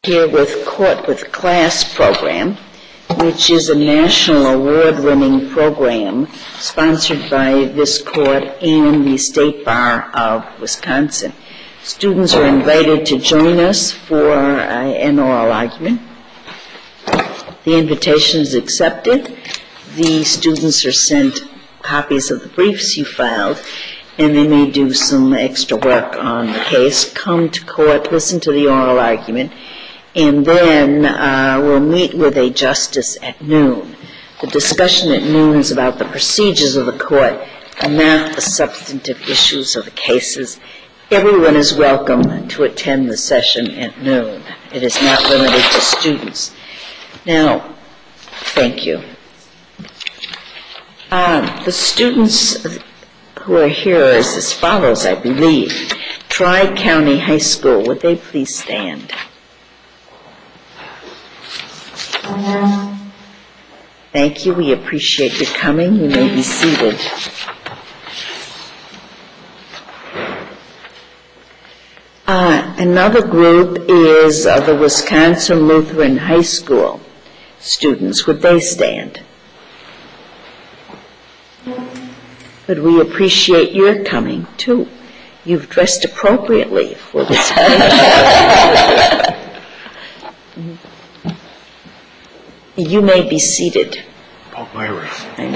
Here with Court with Class program, which is a national award-winning program sponsored by this court and the State Bar of Wisconsin. Students are invited to join us for an oral argument. The invitation is accepted. The students are sent copies of the briefs you filed, and they may do some extra work on the case. Come to court, listen to the oral argument, and then we'll meet with a justice at noon. The discussion at noon is about the procedures of the court and not the substantive issues of the cases. Everyone is welcome to attend the session at noon. It is not limited to students. Now, thank you. The students who are here is as follows, I believe. Tri-County High School, would they please stand? Thank you. We appreciate your coming. You may be seated. Another group is the Wisconsin Lutheran High School students. Would they stand? But we appreciate your coming, too. You've dressed appropriately for this occasion. You may be seated. Oh, Myra. I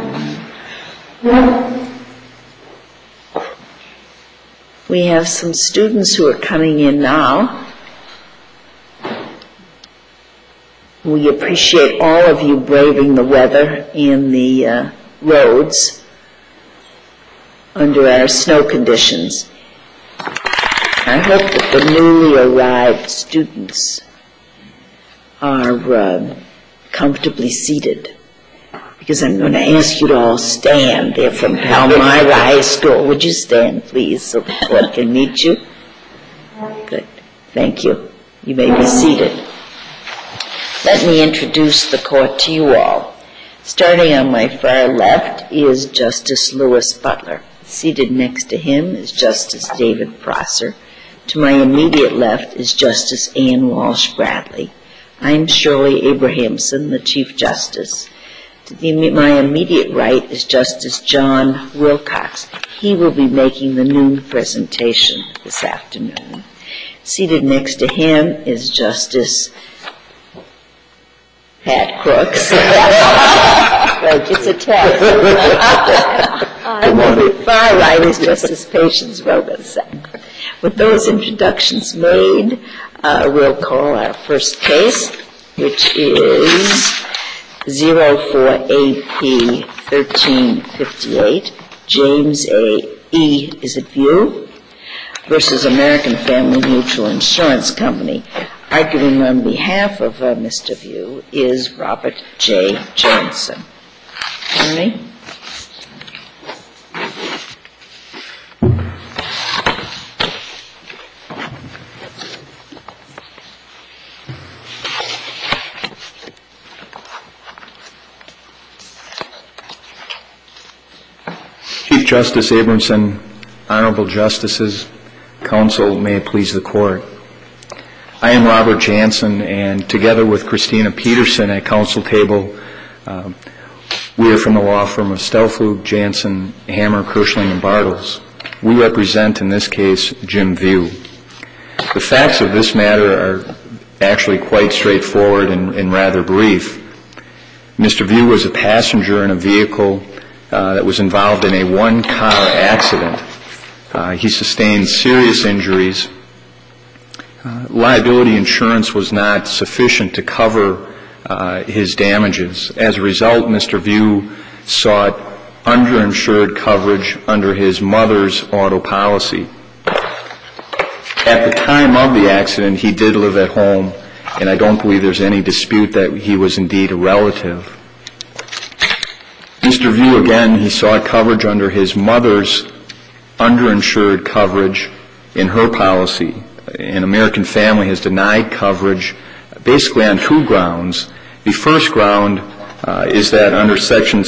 know. We have some students who are coming in now. We appreciate all of you braving the weather and the roads under our snow conditions. I hope that the newly arrived students are comfortably seated, because I'm going to ask you to all stand. They're from Palmyra High School. Would you stand, please, so the court can meet you? Good. Thank you. You may be seated. Let me introduce the court to you all. Starting on my far left is Justice Louis Butler. Seated next to him is Justice David Prosser. To my immediate left is Justice Ann Walsh Bradley. I'm Shirley Abrahamson, the Chief Justice. To my immediate right is Justice John Wilcox. He will be making the noon presentation this afternoon. Seated next to him is Justice Pat Crooks. Like it's a test. On the far right is Justice Patience Rogosak. With those introductions made, we'll call our first case, which is 04AP 1358, James E. Is it View? Versus American Family Mutual Insurance Company. Arguing on behalf of Mr. View is Robert J. Johnson. Attorney? Chief Justice Abramson, Honorable Justices, Counsel, may it please the Court. I am Robert Jansen, and together with Christina Peterson at counsel table, we are from the law firm of Stelflug, Jansen, Hammer, Kirschling, and Bartels. We represent, in this case, Jim View. The facts of this matter are actually quite straightforward and rather brief. Mr. View was a passenger in a vehicle that was involved in a one-car accident. He sustained serious injuries. Liability insurance was not sufficient to cover his damages. As a result, Mr. View sought underinsured coverage under his mother's auto policy. At the time of the accident, he did live at home, and I don't believe there's any dispute that he was indeed a relative. Mr. View, again, he sought coverage under his mother's underinsured coverage in her policy. An American Family has denied coverage basically on two grounds. The first ground is that under Section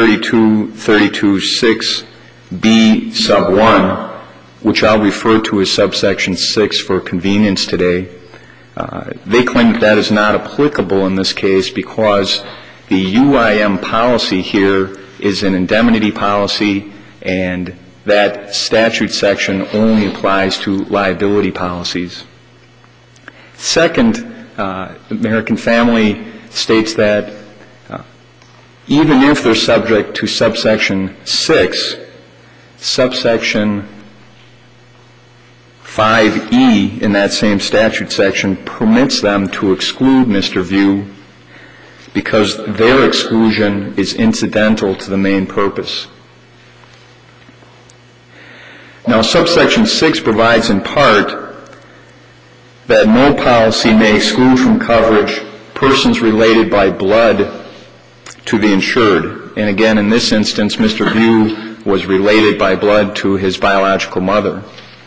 632.32.6b sub 1, which I'll refer to as subsection 6 for convenience today, They claim that is not applicable in this case because the UIM policy here is an indemnity policy, and that statute section only applies to liability policies. Second, American Family states that even if they're subject to subsection 6, subsection 5E in that same statute section permits them to exclude Mr. View because their exclusion is incidental to the main purpose. Now, subsection 6 provides in part that no policy may exclude from coverage persons related by blood to the insured. And again, in this instance, Mr. View was related by blood to his biological mother.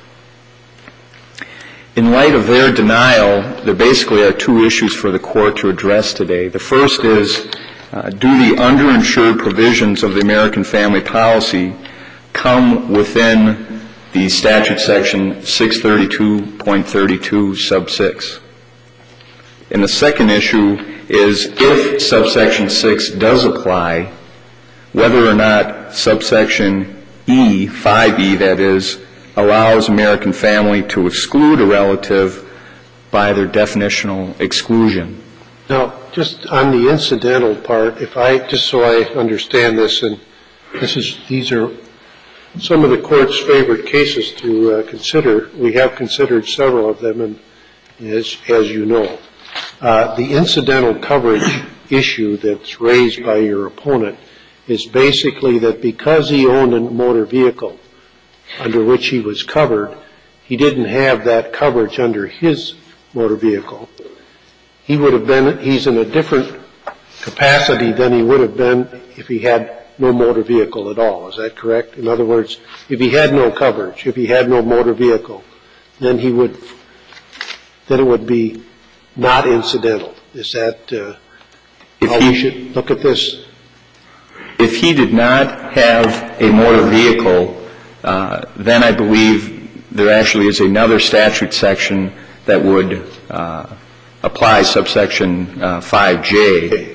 In light of their denial, there basically are two issues for the court to address today. The first is, do the underinsured provisions of the American Family policy come within the statute section 632.32 sub 6? And the second issue is, if subsection 6 does apply, whether or not subsection E, 5E that is, allows American Family to exclude a relative by their definitional exclusion. Now, just on the incidental part, just so I understand this, and these are some of the court's favorite cases to consider. We have considered several of them, and as you know, the incidental coverage issue that's raised by your opponent is basically that because he owned a motor vehicle under which he was covered, he didn't have that coverage under his motor vehicle. He's in a different capacity than he would have been if he had no motor vehicle at all. Is that correct? In other words, if he had no coverage, if he had no motor vehicle, then it would be not incidental. Is that how we should look at this? If he did not have a motor vehicle, then I believe there actually is another statute section that would apply subsection 5J.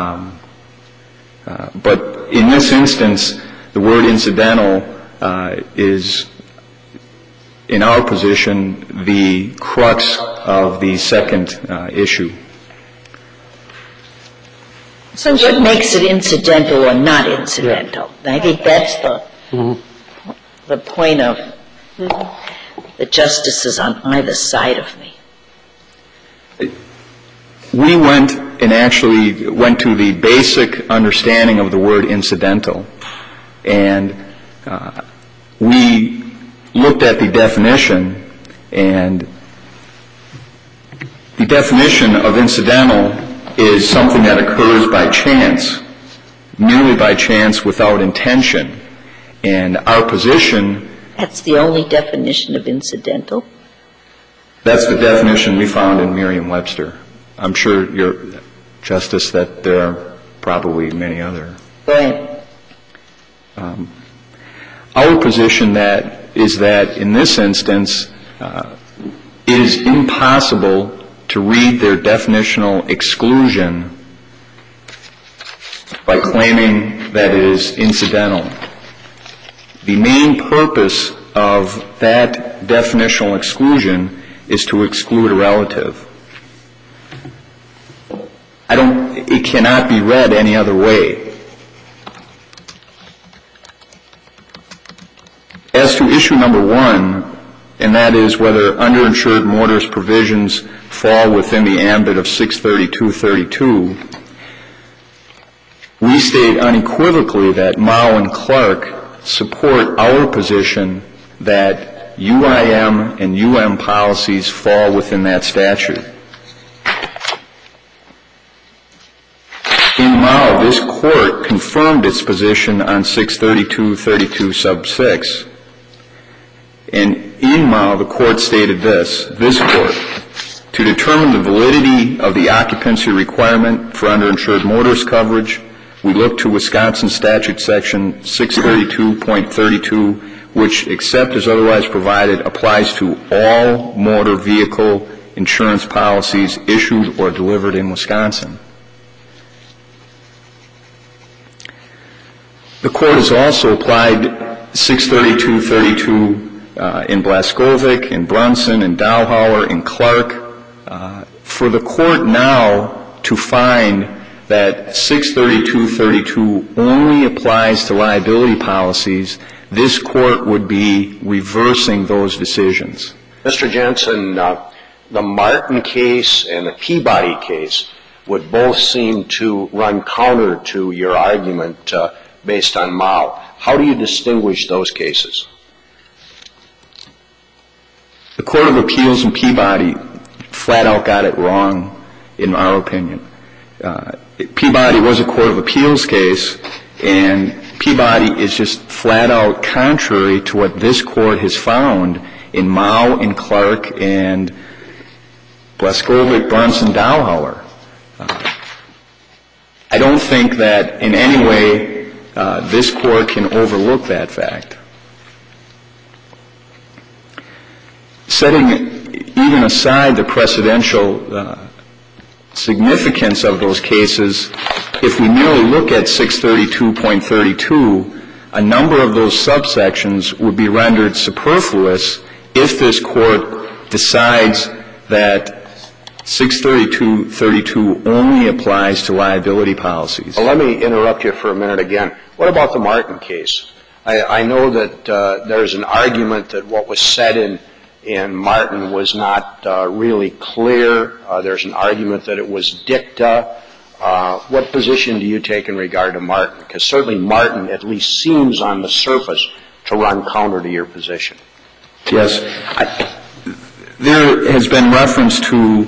But in this instance, the word incidental is, in our position, the crux of the second issue. So what makes it incidental or not incidental? I think that's the point of the justices on either side of me. We went to the basic understanding of the word incidental, and we looked at the definition, and the definition of incidental is something that occurs by chance, merely by chance without intention. And our position... That's the only definition of incidental? That's the definition we found in Merriam-Webster. I'm sure, Your Justice, that there are probably many other. Go ahead. Our position is that in this instance, it is impossible to read their definitional exclusion by claiming that it is incidental. The main purpose of that definitional exclusion is to exclude a relative. It cannot be read any other way. As to issue number one, and that is whether underinsured motorist provisions fall within the ambit of 632.32, we state unequivocally that Mao and Clark support our position that UIM and UM policies fall within that statute. In Mao, this court confirmed its position on 632.32 sub 6. And in Mao, the court stated this court, to determine the validity of the occupancy requirement for underinsured motorist coverage, we look to Wisconsin statute section 632.32, which, except as otherwise provided, applies to all motor vehicle insurance policies issued or delivered in Wisconsin. The Court has also applied 632.32 in Blaskovic, in Brunson, in Dowhauer, in Clark. For the Court now to find that 632.32 only applies to liability policies, this Court would be reversing those decisions. Mr. Jensen, the Martin case and the Peabody case would both seem to run counter to your argument based on Mao. How do you distinguish those cases? The Court of Appeals in Peabody flat out got it wrong, in our opinion. Peabody was a Court of Appeals case, and Peabody is just flat out contrary to what this Court has found in Mao and Clark and Blaskovic, Brunson, Dowhauer. I don't think that in any way this Court can overlook that fact. Setting even aside the precedential significance of those cases, if we merely look at 632.32, a number of those subsections would be rendered superfluous if this Court decides that 632.32 only applies to liability policies. Well, let me interrupt you for a minute again. What about the Martin case? I know that there's an argument that what was said in Martin was not really clear. There's an argument that it was dicta. What position do you take in regard to Martin? Because certainly Martin at least seems on the surface to run counter to your position. Yes. There has been reference to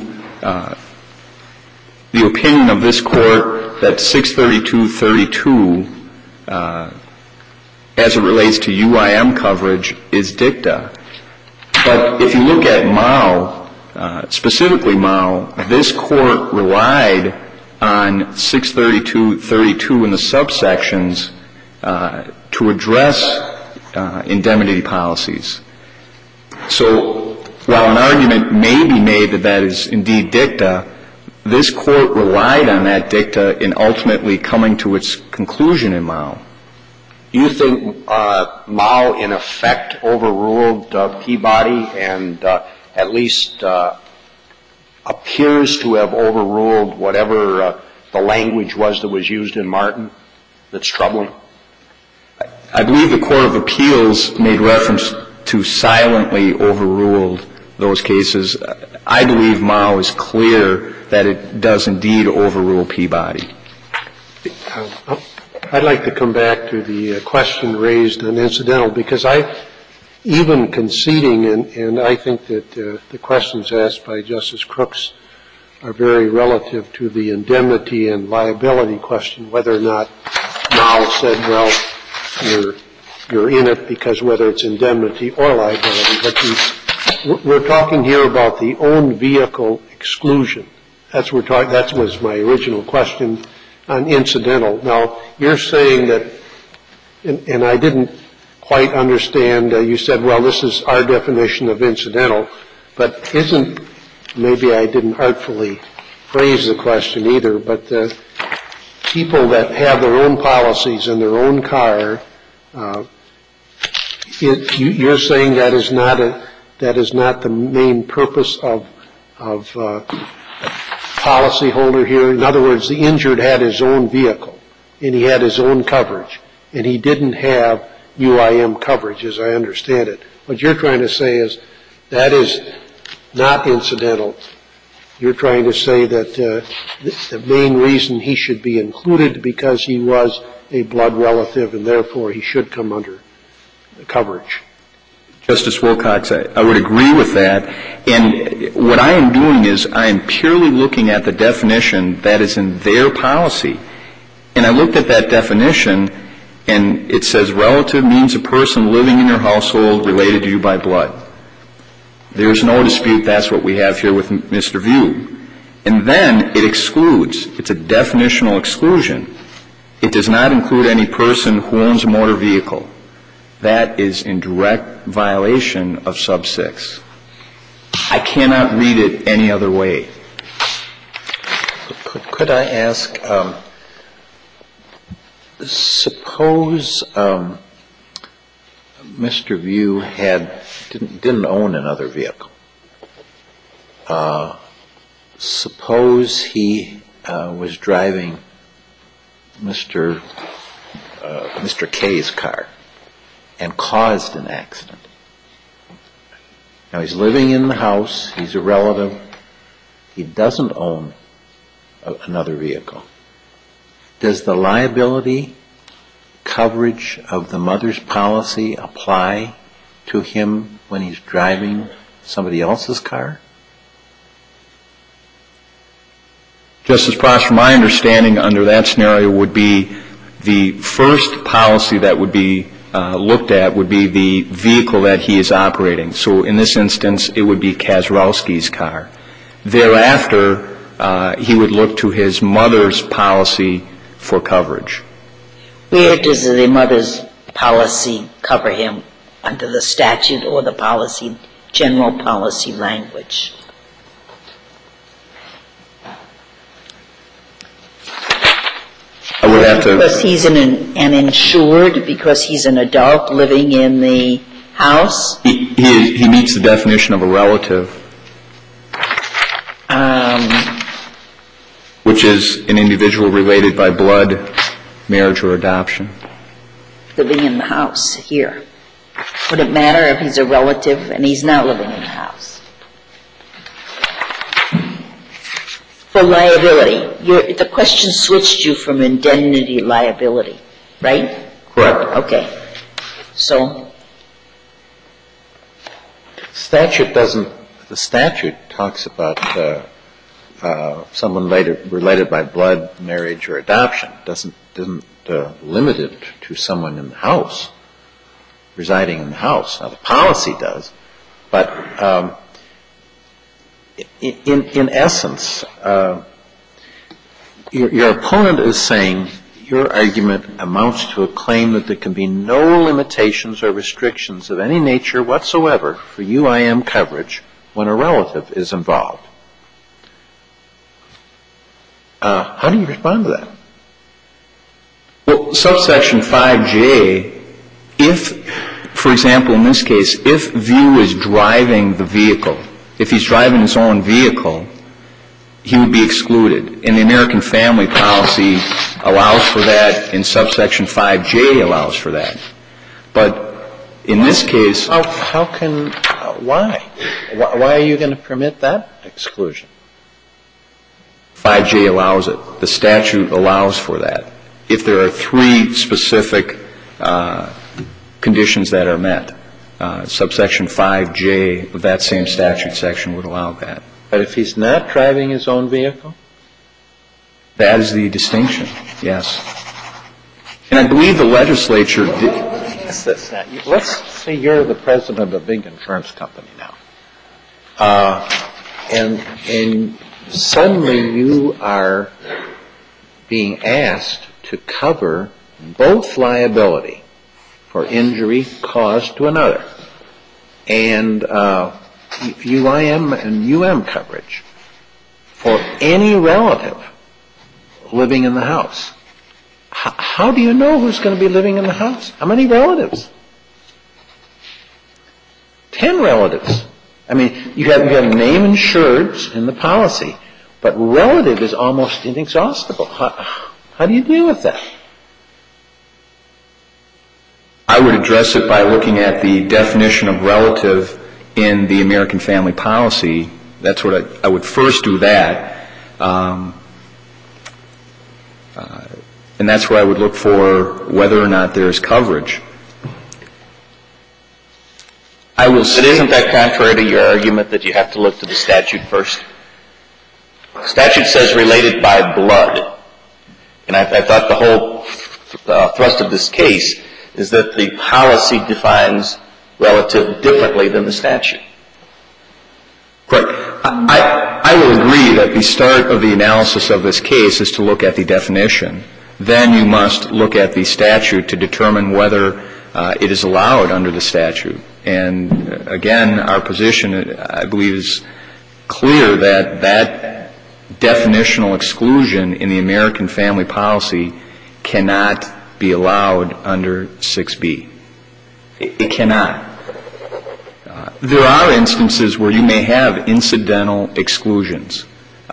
the opinion of this Court that 632.32, as it relates to UIM coverage, is dicta. But if you look at Mao, specifically Mao, this Court relied on 632.32 in the subsections to address indemnity policies. So while an argument may be made that that is indeed dicta, this Court relied on that dicta in ultimately coming to its conclusion in Mao. You think Mao, in effect, overruled Peabody and at least appears to have overruled whatever the language was that was used in Martin that's troubling? I believe the Court of Appeals made reference to silently overruled those cases. I believe Mao is clear that it does indeed overrule Peabody. I'd like to come back to the question raised on incidental, because even conceding, and I think that the questions asked by Justice Crooks are very relative to the indemnity and liability question, whether or not Mao said, well, you're in it because whether it's indemnity or liability. But we're talking here about the own vehicle exclusion. That was my original question on incidental. Now, you're saying that, and I didn't quite understand, you said, well, this is our definition of incidental, but maybe I didn't artfully phrase the question either, but people that have their own policies in their own car, you're saying that is not the main purpose of policyholder here. In other words, the injured had his own vehicle and he had his own coverage, and he didn't have UIM coverage, as I understand it. What you're trying to say is that is not incidental. You're trying to say that the main reason he should be included because he was a blood relative and therefore he should come under coverage. Justice Wilcox, I would agree with that. And what I am doing is I am purely looking at the definition that is in their policy. And I looked at that definition, and it says relative means a person living in your household related to you by blood. There's no dispute that's what we have here with Mr. View. And then it excludes. It's a definitional exclusion. It does not include any person who owns a motor vehicle. That is in direct violation of sub 6. I cannot read it any other way. Could I ask, suppose Mr. View didn't own another vehicle. Suppose he was driving Mr. K's car and caused an accident. Now he's living in the house, he's a relative, he doesn't own another vehicle. Does the liability coverage of the mother's policy apply to him when he's driving somebody else's car? Justice Prosper, my understanding under that scenario would be the first policy that would be looked at would be the vehicle that he is operating. So in this instance, it would be Kazrowski's car. Thereafter, he would look to his mother's policy for coverage. Where does the mother's policy cover him? Under the statute or the policy, general policy language? I would have to... Because he's an insured, because he's an adult living in the house? He meets the definition of a relative, which is an individual related by blood, marriage, or adoption. Living in the house here. Would it matter if he's a relative and he's not living in the house? For liability, the question switched you from indemnity liability, right? Correct. Okay. So? The statute talks about someone related by blood, marriage, or adoption. Doesn't limit it to someone in the house, residing in the house. Now, the policy does, but in essence, your opponent is saying your argument amounts to a claim that there can be no limitations or restrictions of any nature whatsoever for UIM coverage when a relative is involved. How do you respond to that? Well, subsection 5J, if, for example, in this case, if View is driving the vehicle, if he's driving his own vehicle, he would be excluded. And the American Family Policy allows for that, and subsection 5J allows for that. But in this case... Why? Why are you going to permit that exclusion? 5J allows it. The statute allows for that. If there are three specific conditions that are met, subsection 5J of that same statute section would allow that. But if he's not driving his own vehicle? That is the distinction, yes. And I believe the legislature did... Let's say you're the president of a big insurance company now. And suddenly you are being asked to cover both liability for injury caused to another and UIM and UM coverage for any relative living in the house. How do you know who's going to be living in the house? How many relatives? 10 relatives. I mean, you have name insureds in the policy, but relative is almost inexhaustible. How do you deal with that? I would address it by looking at the definition of relative in the American Family Policy. That's what I would first do that. And that's where I would look for whether or not there is coverage. I will say... But isn't that contrary to your argument that you have to look to the statute first? The statute says related by blood. And I thought the whole thrust of this case is that the policy defines relative differently than the statute. Correct. I will agree that the start of the analysis of this case is to look at the definition. Then you must look at the statute to determine whether it is allowed under the statute. And again, our position, I believe, is clear that that definitional exclusion in the American family policy cannot be allowed under 6B. It cannot. There are instances where you may have incidental exclusions.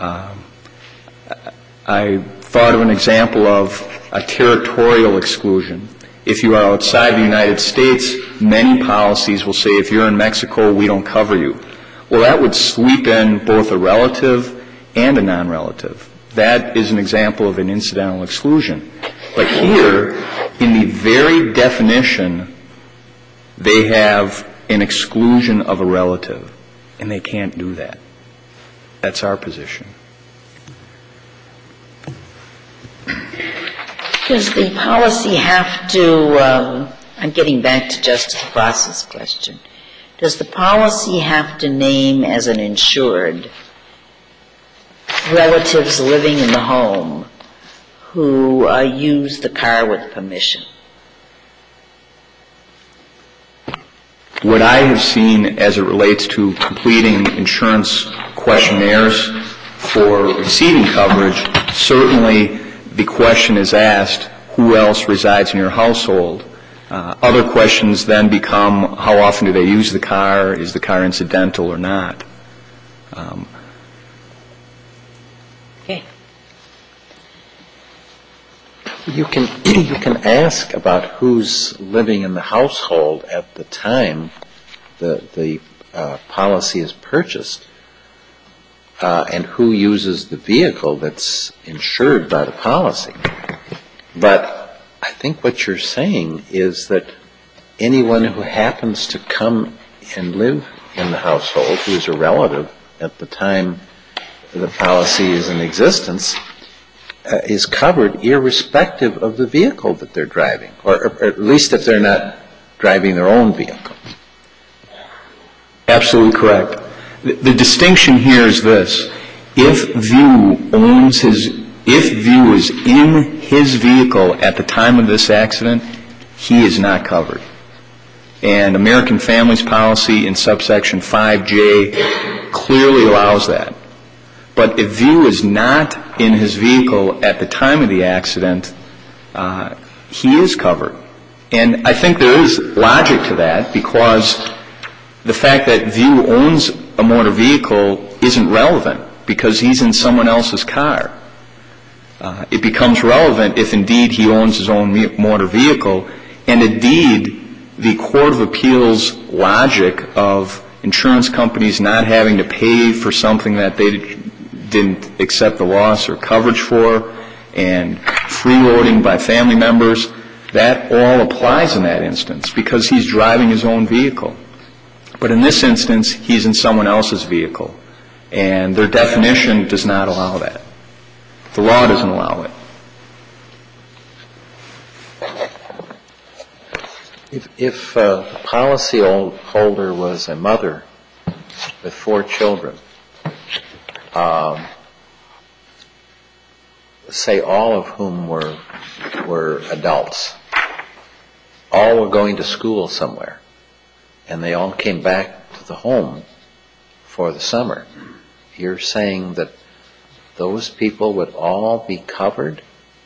I thought of an example of a territorial exclusion. If you are outside the United States, many policies will say, if you're in Mexico, we don't cover you. Well, that would sweep in both a relative and a non-relative. That is an example of an incidental exclusion. But here, in the very definition, they have an exclusion of a relative, and they can't do that. That's our position. Does the policy have to, I'm getting back to Justice Ross's question, does the policy have to name as an insured relatives living in the home who use the car with permission? What I have seen as it relates to completing insurance questionnaires for receiving coverage, certainly the question is asked, who else resides in your household? Other questions then become, how often do they use the car? Is the car incidental or not? Okay. You can ask about who's living in the household at the time the policy is purchased, and who uses the vehicle that's insured by the policy. But I think what you're saying is that anyone who happens to come and live in the household, who is a relative at the time the policy is in existence, is covered irrespective of the vehicle that they're driving, or at least if they're not driving their own vehicle. Absolutely correct. The distinction here is this. If View is in his vehicle at the time of this accident, he is not covered. And American Families Policy in subsection 5J clearly allows that. But if View is not in his vehicle at the time of the accident, he is covered. And I think there is logic to that, because the fact that View owns a motor vehicle isn't relevant because he's in someone else's car. It becomes relevant if indeed he owns his own motor vehicle, and indeed the Court of Appeals logic of insurance companies not having to pay for something that they didn't accept the loss or coverage for, and freeloading by family members, that all applies in that instance because he's driving his own vehicle. But in this instance, he's in someone else's vehicle, and their definition does not allow that. The law doesn't allow it. If the policy holder was a mother with 4 children, say all of whom were adults, all were going to school somewhere, and they all came back to the home for the summer, you're saying that those people would all be covered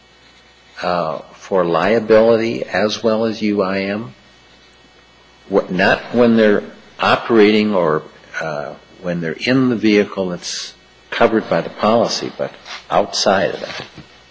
for liability as well as UIM? Not when they're operating or when they're in the vehicle that's covered by the policy, but outside of that.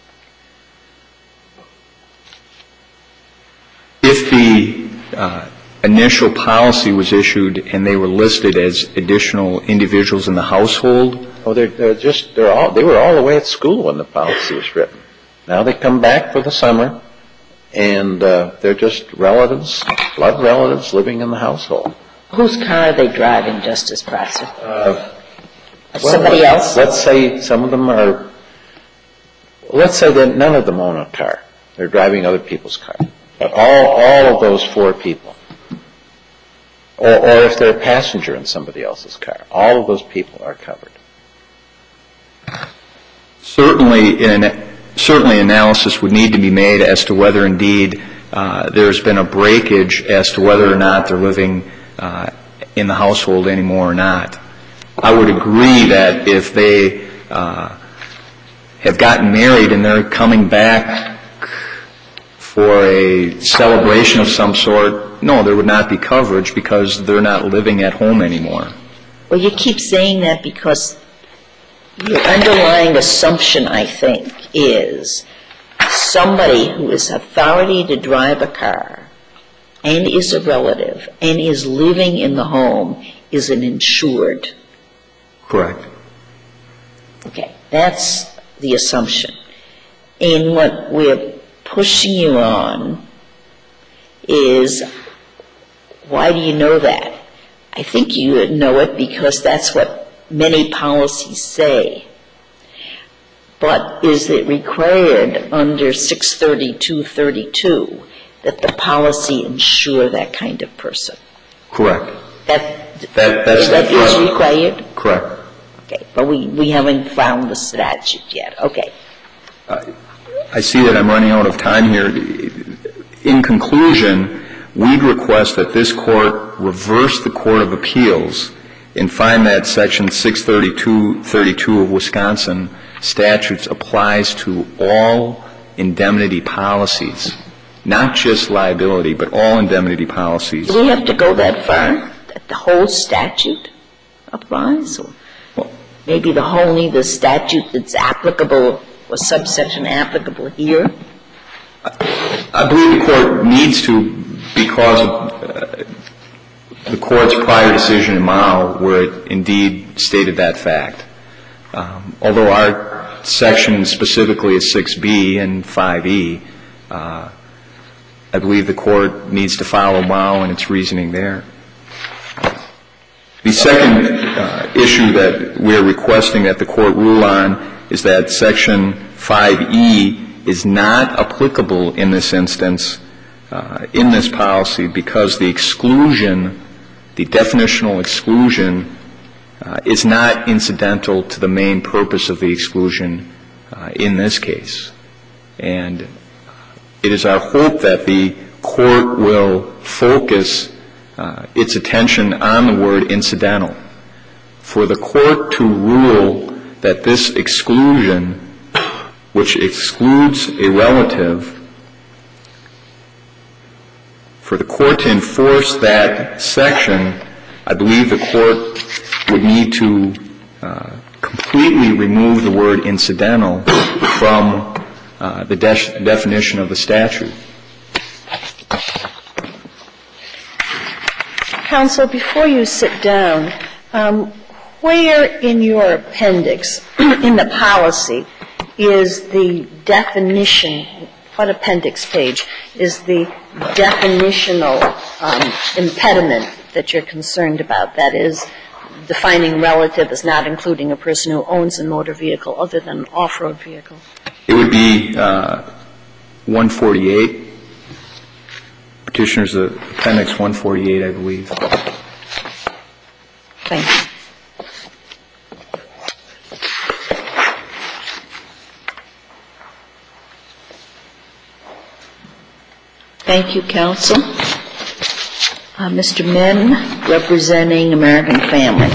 If the initial policy was issued and they were listed as additional individuals in the household? Oh, they were all away at school when the policy was written. Now they come back for the summer, and they're just relatives, blood relatives living in the household. Whose car are they driving, Justice Prosser? Somebody else? Let's say some of them are. Let's say that none of them own a car. They're driving other people's cars. But all of those 4 people, or if they're a passenger in somebody else's car, all of those people are covered. Certainly analysis would need to be made as to whether indeed there's been a breakage as to whether or not they're living in the household anymore or not. I would agree that if they have gotten married and they're coming back for a celebration of some sort, no, there would not be coverage because they're not living at home anymore. Well, you keep saying that because your underlying assumption, I think, is somebody who is authority to drive a car and is a relative and is living in the home is an insured. Correct. Okay, that's the assumption. And what we're pushing you on is, why do you know that? I think you know it because that's what many policies say. But is it required under 632.32 that the policy insure that kind of person? Correct. That That's is required? Correct. Okay, but we haven't found the statute yet. Okay. I see that I'm running out of time here. In conclusion, we'd request that this Court reverse the Court of Appeals and find that Section 632.32 of Wisconsin statutes applies to all indemnity policies, not just liability, but all indemnity policies. Do we have to go that far, that the whole statute applies? Or maybe only the statute that's applicable or subsection applicable here? I believe the Court needs to, because of the Court's prior decision in Mao where it indeed stated that fact. Although our section specifically is 6B and 5E, I believe the Court needs to follow Mao and its reasoning there. The second issue that we're requesting that the Court rule on is that Section 5E is not applicable in this instance, in this policy, because the exclusion, the definitional exclusion, is not incidental to the main purpose of the exclusion in this case. And it is our hope that the Court will focus its attention on the word incidental. For the Court to rule that this exclusion, which excludes a relative, for the Court to enforce that section, I believe the Court would need to completely remove the word incidental from the definition of the statute. Counsel, before you sit down, where in your appendix, in the policy, is the definition, what appendix page, is the definitional impediment that you're concerned about? That is, defining relative as not including a person who owns a motor vehicle other than an off-road vehicle. It would be 148. Petitioner's appendix 148, I believe. Thank you. Thank you, counsel. Mr. Min, representing American Family.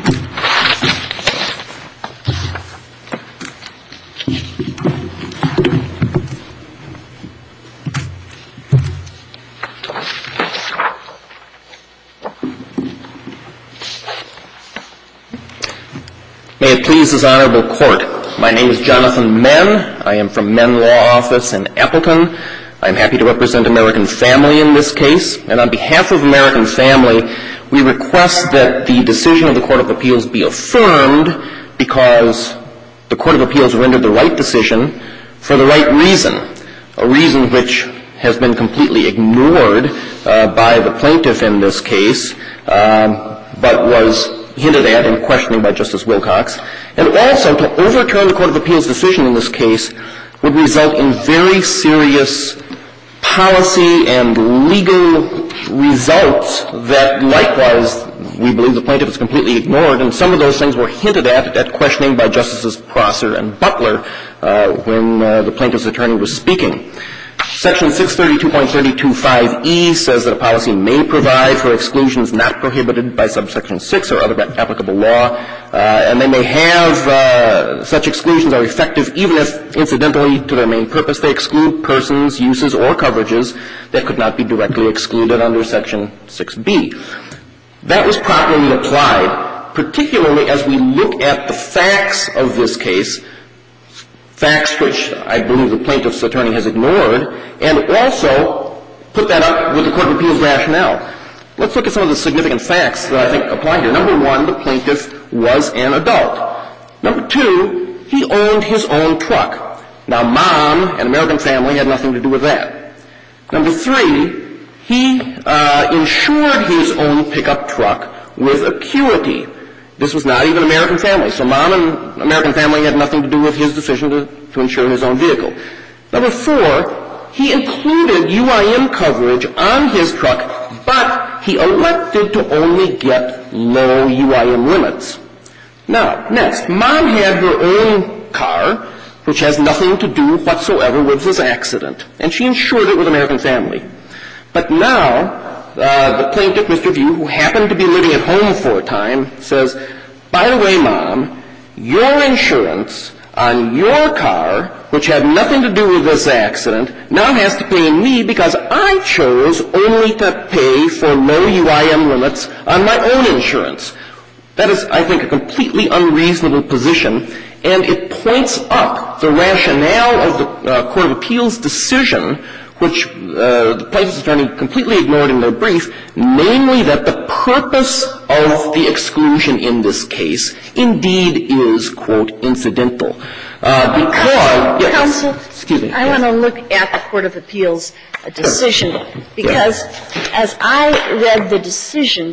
May it please this honorable court. My name is Jonathan Menn. I am from Menn Law Office in Appleton. I'm happy to represent American Family in this case. And on behalf of American Family, we request that the decision of the Court of Appeals be affirmed because the Court of Appeals rendered the right decision for the right reason, a reason which has been completely ignored by the plaintiff in this case, but was hinted at and questioned by Justice Wilcox. And also, to overturn the Court of Appeals decision in this case would result in very serious policy and legal results that, likewise, we believe the plaintiff has completely ignored. And some of those things were hinted at questioning by Justices Prosser and Butler when the plaintiff's attorney was speaking. Section 632.325E says that a policy may provide for exclusions not prohibited by subsection 6 or other applicable law, and they may have such exclusions are effective even if, incidentally to their main purpose, they exclude persons, uses, or coverages that could not be directly excluded under Section 6B. That was properly applied, particularly as we look at the facts of this case, facts which I believe the plaintiff's attorney has ignored, and also put that up with the Court of Appeals rationale. Let's look at some of the significant facts that I think apply here. Number one, the plaintiff was an adult. Number two, he owned his own truck. Now, Mom and American Family had nothing to do with that. Number three, he insured his own pickup truck with Acuity. This was not even American Family. So Mom and American Family had nothing to do with his decision to insure his own vehicle. Number four, he included UIM coverage on his truck, but he elected to only get low UIM limits. Now, next, Mom had her own car, which has nothing to do whatsoever with this accident, and she insured it with American Family. But now, the plaintiff, Mr. View, who happened to be living at home for a time, says, by the way, Mom, your insurance on your car, which had nothing to do with this accident, now has to pay me because I chose only to pay for low UIM limits on my own insurance. That is, I think, a completely unreasonable position, and it points up the rationale of the Court of Appeals decision, which the plaintiff's attorney completely ignored in their brief, namely that the purpose of the exclusion in this case indeed is, quote, incidental. Counsel, excuse me. I want to look at the Court of Appeals decision because as I read the decision,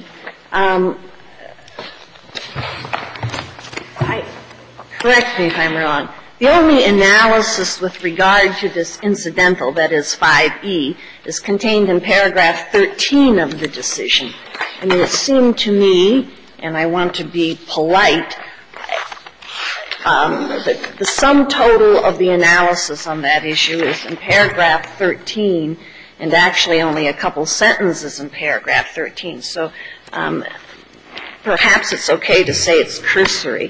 correct me if I'm wrong, the only analysis with regard to this incidental, that is 5E, is contained in paragraph 13 of the decision. And it seemed to me, and I want to be polite, the sum total of the analysis on that issue is in paragraph 13, and actually only a couple sentences in paragraph 13. So perhaps it's okay to say it's cursory.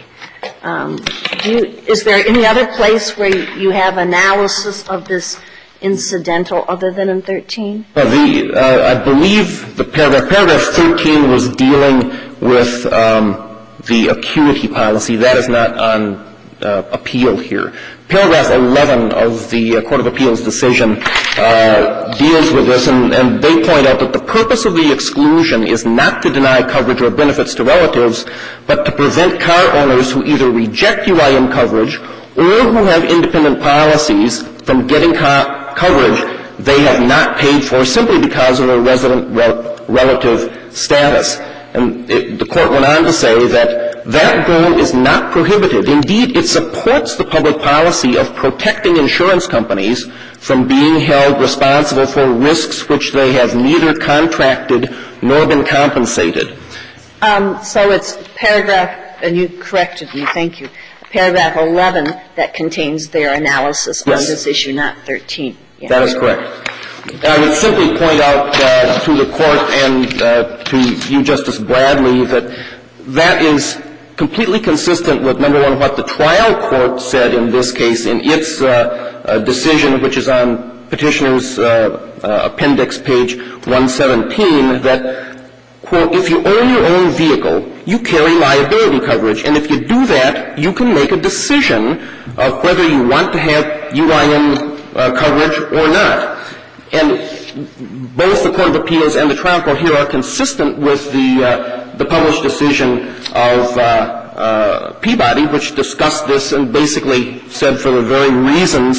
Is there any other place where you have analysis of this incidental other than in 13? I believe the paragraph 13 was dealing with the Acuity policy. That is not on appeal here. Paragraph 11 of the Court of Appeals decision deals with this, and they point out that the purpose of the exclusion is not to deny coverage or benefits to relatives, but to prevent car owners who either reject UIM coverage or who have independent policies from getting coverage they have not paid for simply because of their resident relative status. And the Court went on to say that that goal is not prohibited. Indeed, it supports the public policy of protecting insurance companies from being held responsible for risks which they have neither contracted nor been compensated. So it's paragraph, and you corrected me, thank you, paragraph 11 that contains their analysis on this issue, not 13. Yeah. That is correct. I would simply point out to the Court and to you, Justice Bradley, that that is completely consistent with, number one, what the trial court said in this case in its decision, which is on Petitioner's appendix, page 117, that, quote, if you own your own vehicle, you carry liability coverage, and if you do that, you can make a decision of whether you want to have UIM coverage or not. And both the Court of Appeals and the trial court here are consistent with the published decision of Peabody, which discussed this and basically said for the very reasons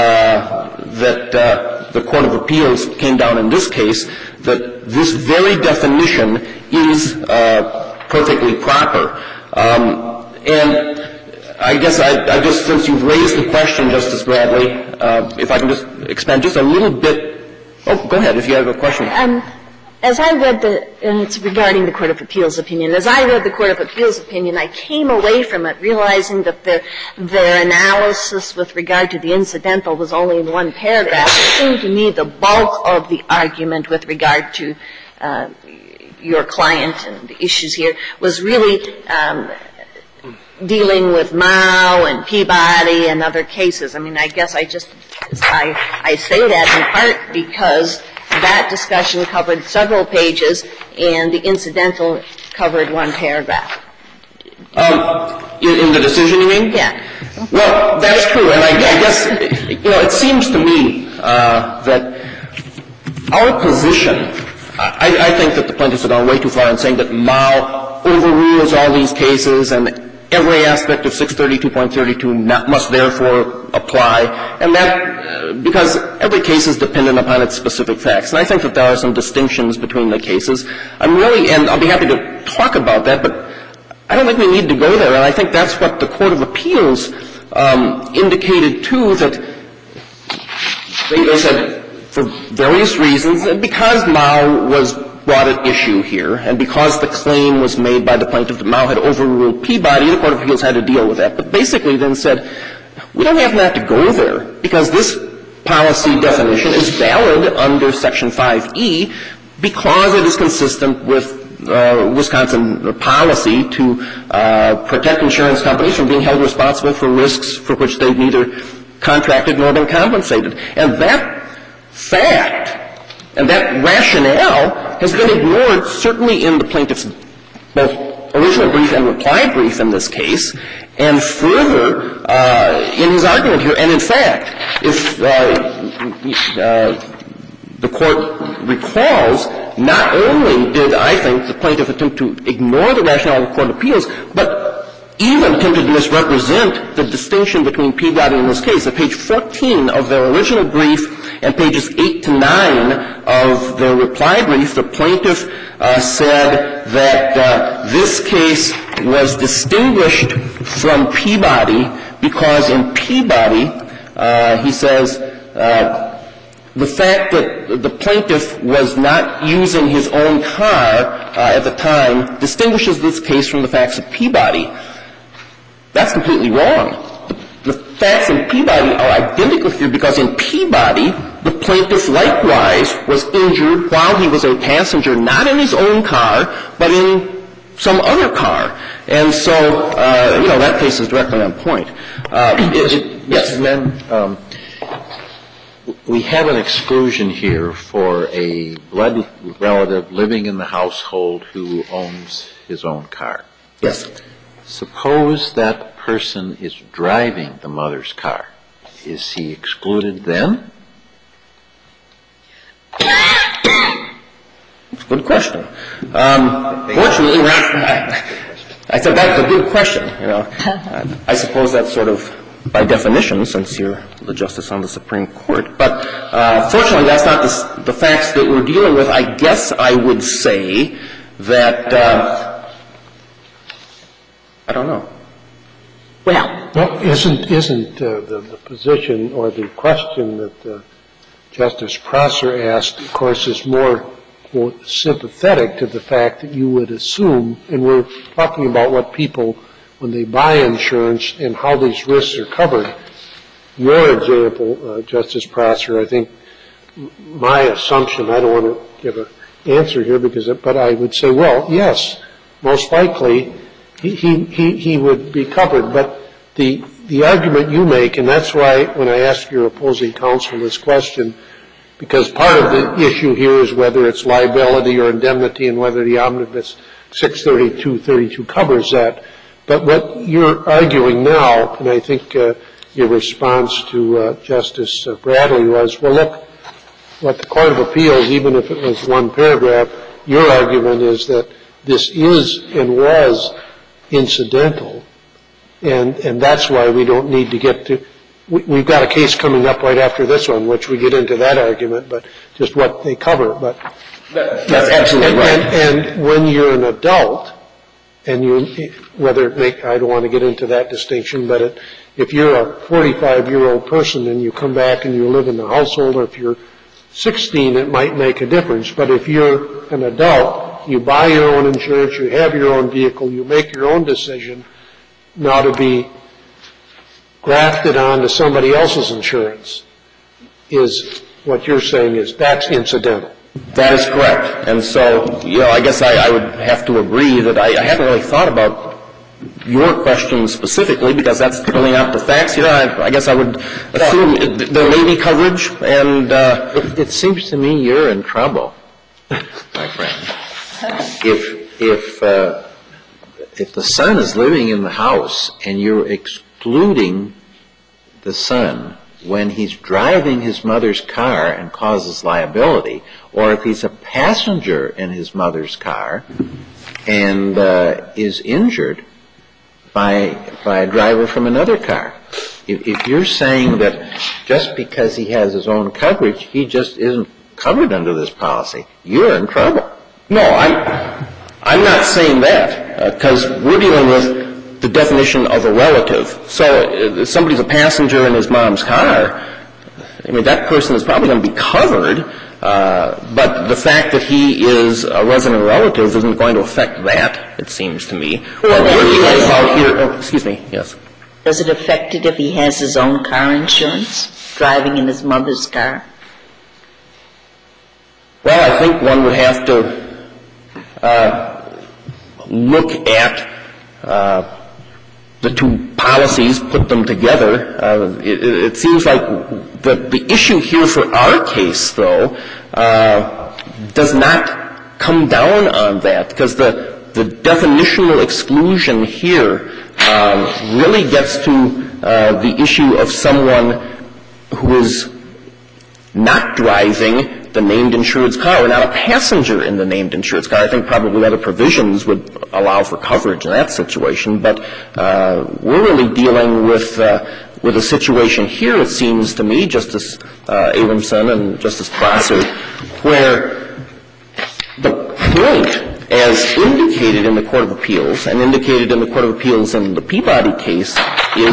that the Court of Appeals came down in this case, that this very definition is perfectly proper. And I guess I just, since you've raised the question, Justice Bradley, if I can just expand just a little bit. Oh, go ahead if you have a question. as I read and it's regarding the Court of Appeals opinion, as I read the Court of Appeals opinion, I came away from it realizing that their analysis with regard to the incidental was only in one paragraph. It seemed to me the bulk of the argument with regard to your client and the issues here was really dealing with Mao and Peabody and other cases. I mean, I guess I say that in part because that discussion covered several pages and the incidental covered one paragraph. In the decision, you mean? Yeah. Well, that's true. And I guess, it seems to me that our position, I think that the plaintiffs have gone way too far in saying that Mao overrules all these cases and every aspect of 632.32 must therefore apply, and that because every case is dependent upon its specific facts. And I think that there are some distinctions between the cases. And I'll be happy to talk about that, but I don't think we need to go there. And I think that's what the Court of Appeals indicated, too, that they said for various reasons, and because Mao was brought at issue here, and because the claim was made by the plaintiff that Mao had overruled Peabody, the Court of Appeals had to deal with that. But basically then said, we don't have to go there, because this policy definition is valid under Section 5E because it is consistent with Wisconsin policy to protect insurance companies from being held responsible for risks for which they've neither contracted nor been compensated. And that fact and that rationale has been ignored certainly in the plaintiff's both original brief and reply brief in this case, and further in his argument here. And in fact, if the Court recalls, not only did, I think, the plaintiff attempt to ignore the rationale of the Court of Appeals, but even attempted to misrepresent the distinction between Peabody in this case. At page 14 of their original brief and pages 8 to 9 of their reply brief, the plaintiff said that this case was distinguished from Peabody because in Peabody, he says, the fact that the plaintiff was not using his own car at the time distinguishes this case from the facts of Peabody. That's completely wrong. The facts in Peabody are identical here because in Peabody, the plaintiff likewise was injured while he was a passenger, not in his own car, but in some other car. And so, that case is directly on point. Yes, men. We have an exclusion here for a blood relative living in the household who owns his own car. Yes. Suppose that person is driving the mother's car. Is he excluded then? Good question. Fortunately, I said that's a good question. I suppose that's sort of by definition, since you're the justice on the Supreme Court. But fortunately, that's not the facts that we're dealing with. I guess I would say that I don't know. Well, isn't the position or the question that Justice Prosser asked, of course, is more sympathetic to the fact that you would assume, and we're talking about what people, when they buy insurance and how these risks are covered. Your example, Justice Prosser, I think my assumption, I don't want to give an answer here, but I would say, well, yes, most likely he would be covered. But the argument you make, and that's why when I ask your opposing counsel this question, because part of the issue here is whether it's liability or indemnity and whether the Omnibus 632 covers that. But what you're arguing now, and I think your response to Justice Bradley was, well, look, what the Court of Appeals, even if it was one paragraph, your argument is that this is and was incidental, and that's why we don't need to get to – we've got a case coming up right after this one, which we get into that argument, but just what they cover. But that's absolutely right. And when you're an adult, and you – whether it make – I don't want to get into that distinction, but if you're a 45-year-old person and you come back and you live in the household, or if you're 16, it might make a difference. But if you're an adult, you buy your own insurance, you have your own vehicle, you make your own decision now to be grafted onto somebody else's insurance, is what you're saying is that's incidental. That is correct. And so, I guess I would have to agree that I haven't really thought about your question specifically because that's really not the facts here. I guess I would assume there may be coverage and it seems to me you're in trouble, my friend. If the son is living in the house and you're excluding the son when he's driving his mother's car and causes liability, or if he's a passenger in his mother's car and is injured by a driver from another car. If you're saying that just because he has his own coverage, he just isn't covered under this policy, you're in trouble. No, I'm not saying that because we're dealing with the definition of a relative. So if somebody's a passenger in his mom's car, that person is probably going to be covered, but the fact that he is a resident relative isn't going to affect that, it seems to me. Excuse me, yes. Does it affect it if he has his own car insurance, driving in his mother's car? Well, I think one would have to look at the two policies, put them together. It seems like the issue here for our case, though, does not come down on that because the definitional exclusion here really gets to the issue of someone who is not driving the named insured's car or not a passenger in the named insured's car. I think probably other provisions would allow for coverage in that situation, but we're really dealing with a situation here, it seems to me, Justice Abramson and Justice Prosser, where the point, as indicated in the Court of Appeals and indicated in the Court of Appeals in the Peabody case, is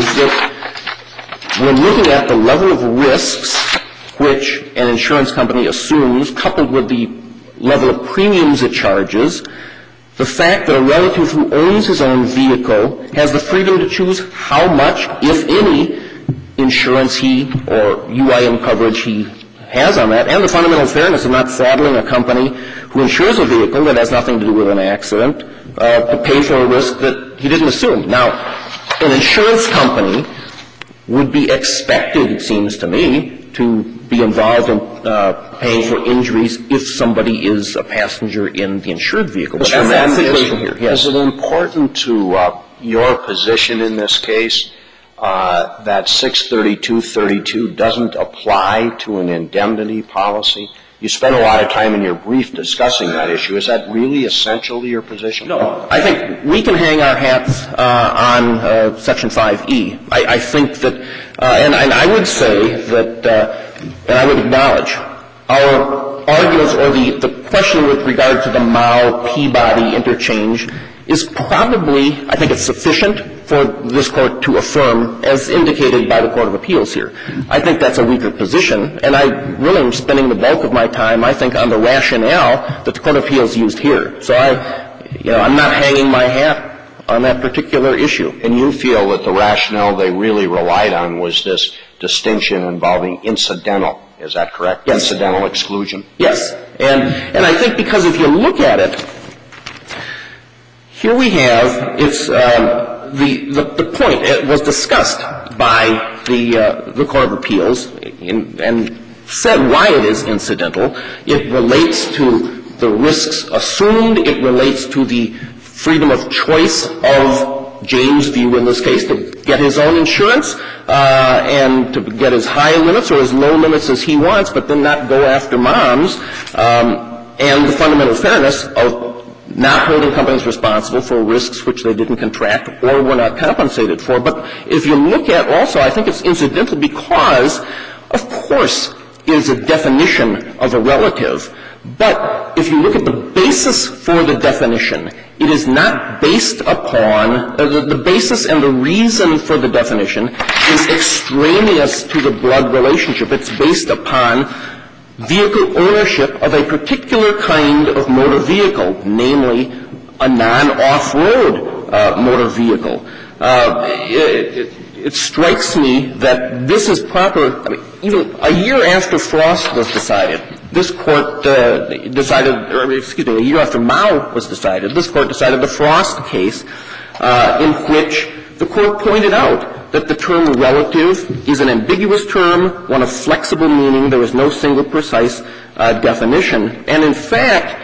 that we're looking at the level of risks which an insurance company assumes, coupled with the level of premiums it charges, the fact that a relative who owns his own vehicle has the freedom to choose how much, if any, insurance he or UIM coverage he has on that, and the fundamental fairness of not saddling a company who insures a vehicle that has nothing to do with an accident to pay for a risk that he didn't assume. Now, an insurance company would be expected, it seems to me, to be involved in paying for injuries if somebody is a passenger in the insured vehicle. But that's that situation here. Yes. Is it important to your position in this case that 632.32 doesn't apply to an indemnity policy? You spent a lot of time in your brief discussing that issue. Is that really essential to your position? No. I think we can hang our hats on Section 5E. I think that, and I would say that, and I would acknowledge, our arguments or the question with regard to the Mao-Peabody interchange is probably, I think it's sufficient for this Court to affirm, as indicated by the Court of Appeals here. I think that's a weaker position, and I really am spending the bulk of my time, I think, on the rationale that the Court of Appeals used here. So I'm not hanging my hat on that particular issue. And you feel that the rationale they really relied on was this distinction involving incidental. Is that correct? Yes. Incidental exclusion? Yes. And I think because if you look at it, here we have, it's the point. It was discussed by the Court of Appeals and said why it is incidental. It relates to the risks assumed. It relates to the freedom of choice of James View in this case to get his own insurance and to get as high limits or as low limits as he wants, but then not go after moms, and the fundamental fairness of not holding companies responsible for risks which they didn't contract or were not compensated for. But if you look at also, I think it's incidental because, of course, it is a definition of a relative. But if you look at the basis for the definition, it is not based upon the basis and the reason for the definition is extraneous to the blood relationship. It's based upon vehicle ownership of a particular kind of motor vehicle, namely a non-off-road motor vehicle. It strikes me that this is proper. I mean, even a year after Frost was decided, this Court a year after Mao was decided, this Court decided the Frost case in which the Court pointed out that the term relative is an ambiguous term, one of flexible meaning. There is no single precise definition. And in fact,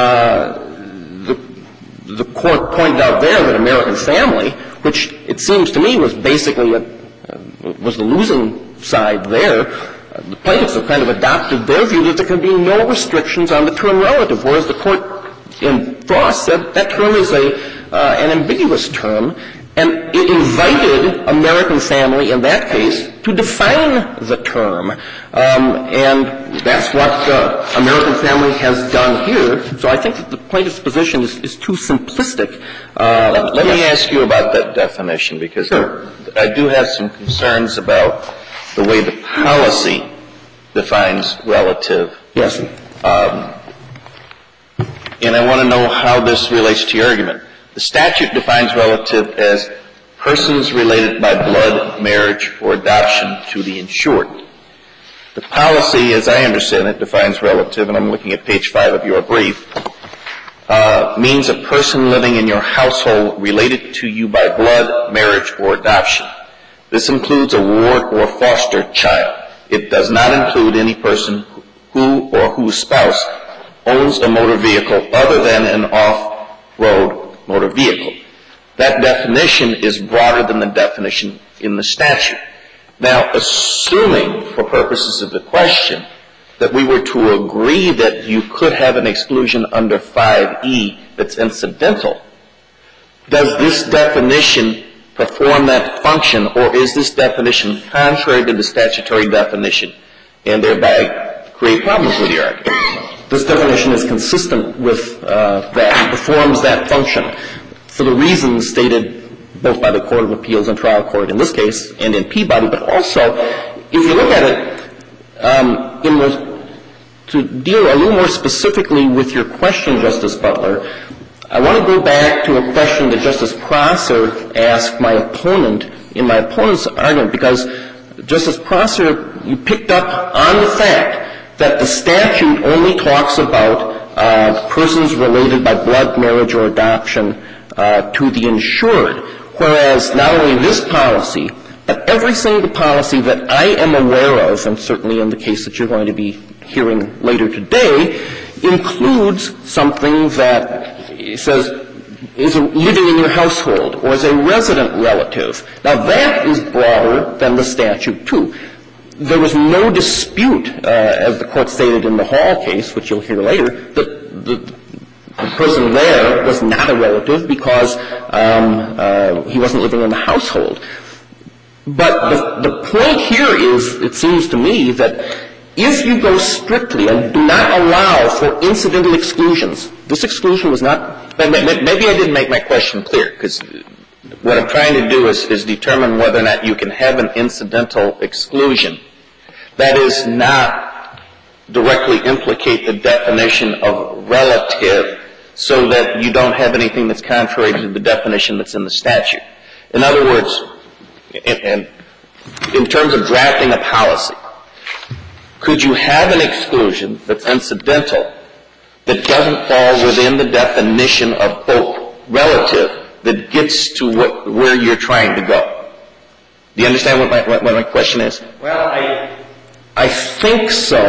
the Court pointed out there that American Family, which it seems to me was basically was the losing side there, the plaintiffs have kind of adopted their view that there can be no restrictions on the term relative, whereas the Court in Frost said that term is an ambiguous term, and it invited American Family in that case to define the term. And that's what American Family has done here. So I think that the plaintiff's position is too simplistic. Let me ask you about that definition, because I do have some concerns about the way the policy defines relative. Yes. And I want to know how this relates to your argument. The statute defines relative as persons related by blood, marriage, or adoption to the insured. The policy, as I understand it, defines relative, and I'm looking at page 5 of your brief, means a person living in your household related to you by blood, marriage, or adoption. This includes a ward or foster child. It does not include any person who or whose spouse owns a motor vehicle other than an off-road motor vehicle. That definition is broader than the definition in the statute. Now, assuming, for purposes of the question, that we were to agree that you could have an exclusion under 5E that's incidental, does this definition perform that function, or is this definition contrary to the statutory definition and thereby create problems with your argument? This definition is consistent with that, performs that function for the reasons stated both by the Court of Appeals and trial court in this case and in Peabody, but also, if you look at it, to deal a little more specifically with your question, Justice Butler, I want to go back to a question that Justice Prosser asked my opponent in my opponent's argument, because Justice Prosser, you picked up on the fact that the statute only talks about persons related by blood, marriage, or adoption to the insured, whereas not only this policy, but every single policy that I am aware of, and certainly in the case that you're going to be hearing later today, includes something that says is living in your household or is a resident relative. Now, that is broader than the statute, too. There was no dispute, as the Court stated in the Hall case, which you'll hear later, that the person there was not a relative because he wasn't living in the household. But the point here is, it seems to me, that if you go strictly and do not allow for incidental exclusions, this exclusion was not — Maybe I didn't make my question clear, because what I'm trying to do is determine whether or not you can have an incidental exclusion that is not directly implicate the definition of relative so that you don't have anything that's contrary to the definition that's in the statute. In other words, in terms of drafting a policy, could you have an exclusion that's incidental that doesn't fall within the definition of, quote, relative that gets to where you're trying to go? Do you understand what my question is? Well, I think so.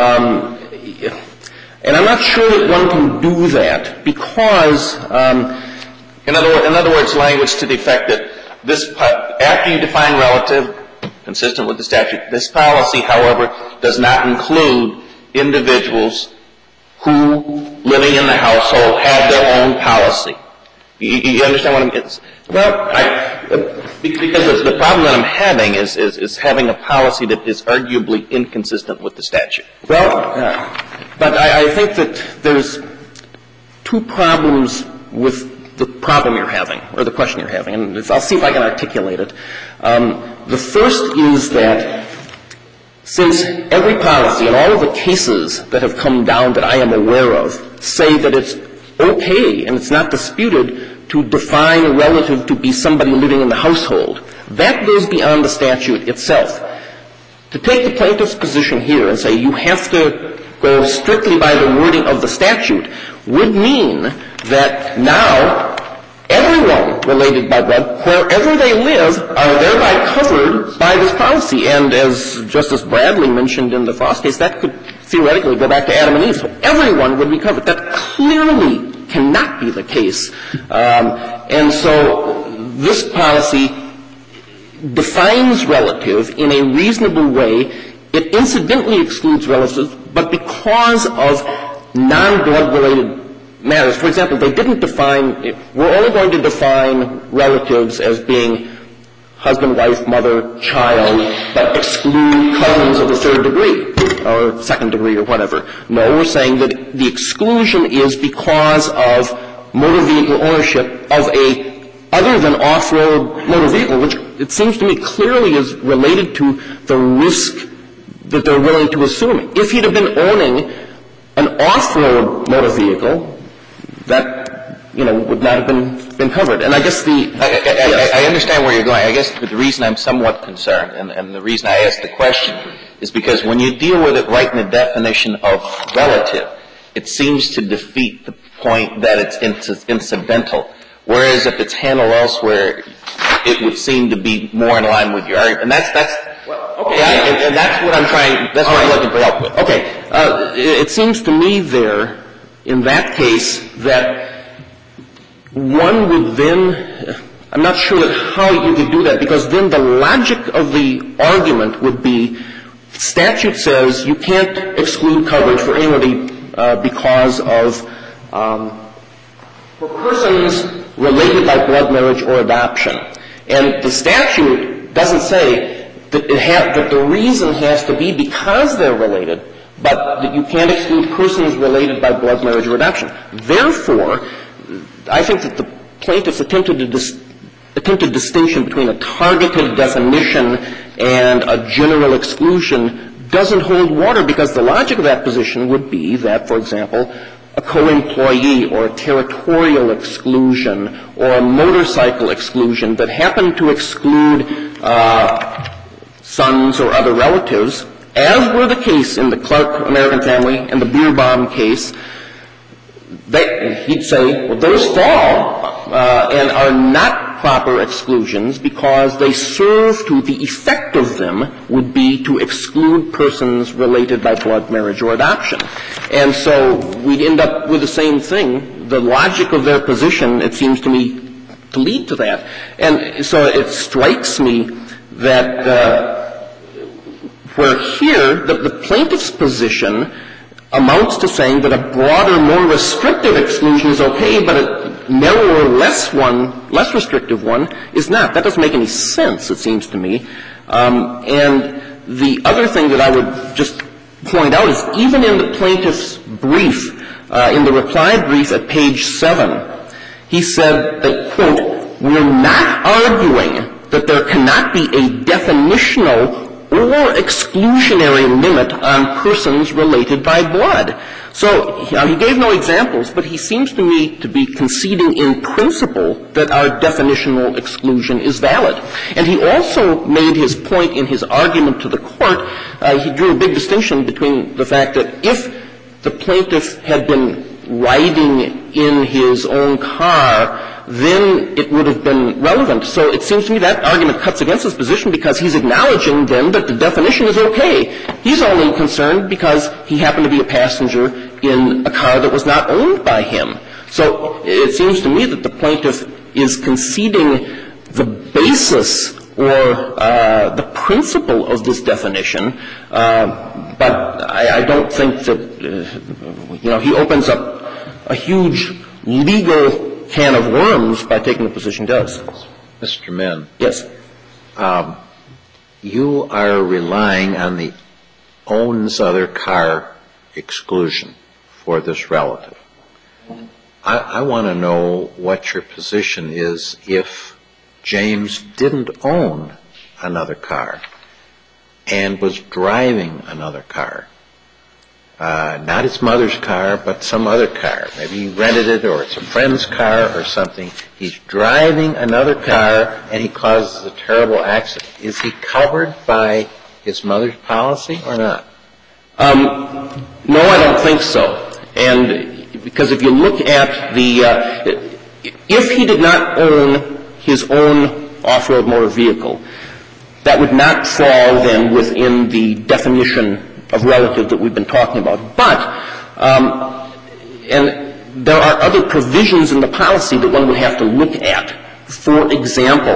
And I'm not sure that one can do that because in other words, language to the effect that this, after you define relative, consistent with the statute, this policy, however, does not include individuals who, living in the household, have their own policy. You understand what I'm saying? Well, because the problem that I'm having is having a policy that is arguably inconsistent with the statute. Well, but I think that there's two problems with the problem you're having, or the question you're having, and I'll see if I can articulate it. The first is that Since every policy and all of the cases that have come down that I am aware of say that it's okay and it's not disputed to define a relative to be somebody living in the household, that goes beyond the statute itself. To take the plaintiff's position here and say you have to go strictly by the wording of the statute would mean that now everyone related by blood, wherever they live, are thereby covered by this policy. And as Justice Bradley mentioned in the Frost case, that could theoretically go back to Adam and Eve. So everyone would be covered. That clearly cannot be the case. And so this policy defines relative in a reasonable way. It incidentally excludes relatives, but because of non-blood related matters. For example, they didn't define – we're only going to define relatives as being husband, wife, mother, child, but exclude cousins of the third degree or second degree or whatever. No, we're saying that the exclusion is because of motor vehicle ownership of a other than off-road motor vehicle, which it seems to me clearly is related to the risk that they're willing to assume. If he'd have been owning an off-road motor vehicle, that, would not have been covered. And I guess I understand where you're going. I guess the reason I'm somewhat concerned and the reason I asked the question is because when you deal with it right in the definition of relative, it seems to defeat the point that it's incidental. Whereas if it's handled elsewhere, it would seem to be more in line with your argument. And that's okay. And that's what I'm looking for help with. Okay. It seems to me there, in that case, that one would then – I'm not sure how you could do that, because then the logic of the argument would be statute says you can't exclude coverage for anybody because of for persons related by blood marriage or adoption. And the statute doesn't say that that the reason has to be because they're related, but that you can't exclude persons related by blood marriage or adoption. Therefore, I think that the plaintiff's attempted distinction between a targeted definition and a general exclusion doesn't hold water, because the logic of that position would be that, for example, a co-employee or a territorial exclusion or a motorcycle exclusion that happened to exclude sons or other relatives, as were the case in the Clark American Family and the Beerbaum case, he'd say, well, those fall and are not proper exclusions because they serve to the effect of them would be to exclude persons related by blood marriage or adoption. And so we'd end up with the same thing. The logic of their position, it seems to me, to lead to that. And so it strikes me that where here the plaintiff's position amounts to saying that a broader, more restrictive exclusion is okay, but a narrower, less restrictive one is not. That doesn't make any sense, it seems to me. And the other thing that I would just point out is even in the plaintiff's brief, in the reply brief at page 7, he said that, quote, we're not arguing that there cannot be a definitional or exclusionary limit on persons related by blood. So he gave no examples, but he seems to me to be conceding in principle that our definitional exclusion is valid. And he also made his point in his argument to the court. He drew a big distinction between the fact that if the plaintiff had been riding in his own car, then it would have been relevant. So it seems to me that argument cuts against his position because he's acknowledging then that the definition is okay. He's only concerned because he happened to be a passenger in a car that was not owned by him. So it seems to me that the plaintiff is conceding the basis or the principle of this definition, but I don't think that, he opens up a huge legal can of worms by taking the position he does. Mr. Min. Yes. You are relying on the owns other car exclusion for this relative. I want to know what your position is if James didn't own another car and was driving another car. Not his mother's car, but some other car. Maybe he rented it or it's a friend's car or something. He's driving another car and he causes a terrible accident. Is he covered by his mother's policy or not? No, I don't think so. And because if you look at if he did not own his own off-road motor vehicle, that would not fall then within the definition of relative that we've been talking about. But, and there are other provisions in the policy that one would have to look at. For example,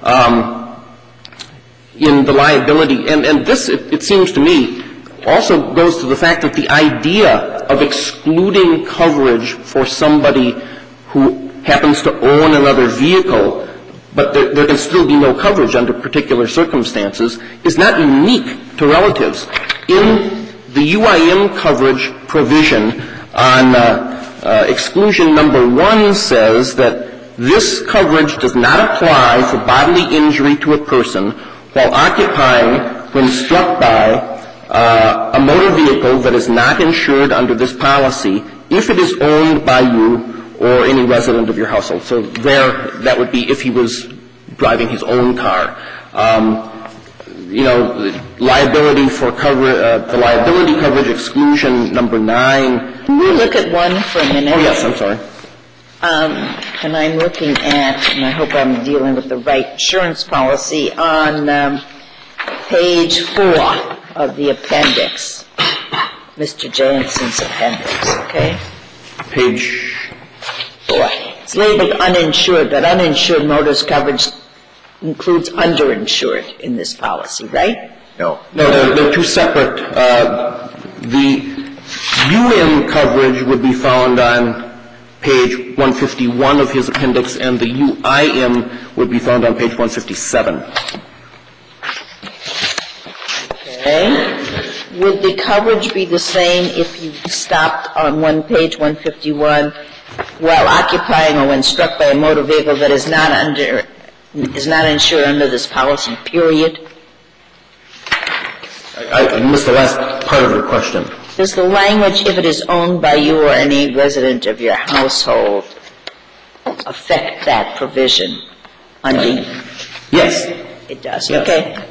in the liability, and this, it seems to me, also goes to the fact that the idea of excluding coverage for somebody who happens to own another vehicle, but there can still be no coverage under particular circumstances, is not unique to relatives. In the UIM coverage provision on exclusion number 1 says that this coverage does not apply for bodily injury to a person while occupying when struck by a motor vehicle that is not insured under this policy if it is owned by you or any resident of your household. So there, that would be if he was driving his own car. Liability for the liability coverage exclusion number 9. Can we look at one for a minute? Oh, yes, I'm sorry. And I'm looking at, and I hope I'm dealing with the right insurance policy, on page 4 of the appendix, Mr. Jansen's appendix, okay? Page 4. It's labeled uninsured, but uninsured motorist coverage includes underinsured in this policy, right? No. No, they're two separate. The UM coverage would be found on page 151 of his appendix, and the UIM would be found on page 157. Okay. Would the coverage be the same if you stopped on page 151 while occupying or when struck by a motor vehicle that is not insured under this policy, period? I missed the last part of your question. Does the language, if it is owned by you or any resident of your household, affect that provision under? Yes. It does. Yes. Okay.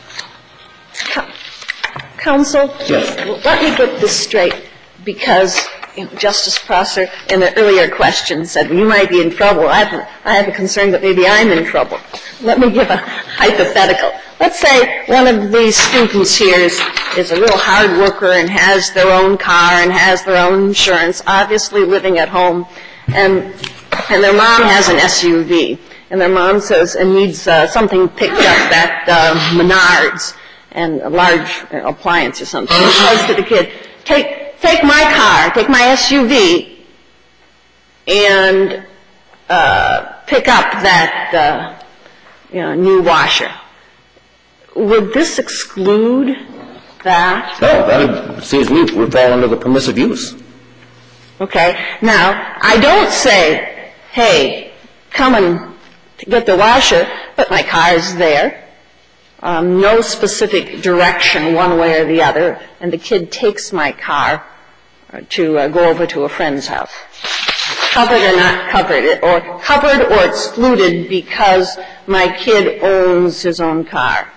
Counsel? Yes. Let me get this straight, because Justice Prosser in the earlier question said, you might be in trouble. I have a concern that maybe I'm in trouble. Let me give a hypothetical. Let's say one of these students here is a real hard worker and has their own car and has their own insurance, obviously living at home, and their mom has an SUV, and their mom says and needs something picked up at Menards and a large appliance or something. She says to the kid, take my car, take my SUV, and pick up that new washer. Would this exclude that? No, that seems to me would fall under the permissive use. Okay. Now, I don't say, hey, come and get the washer, but my car's there. No specific direction one way or the other, and the kid takes my car to go over to a friend's house. Covered or not covered, or covered or excluded because my kid owns his own car.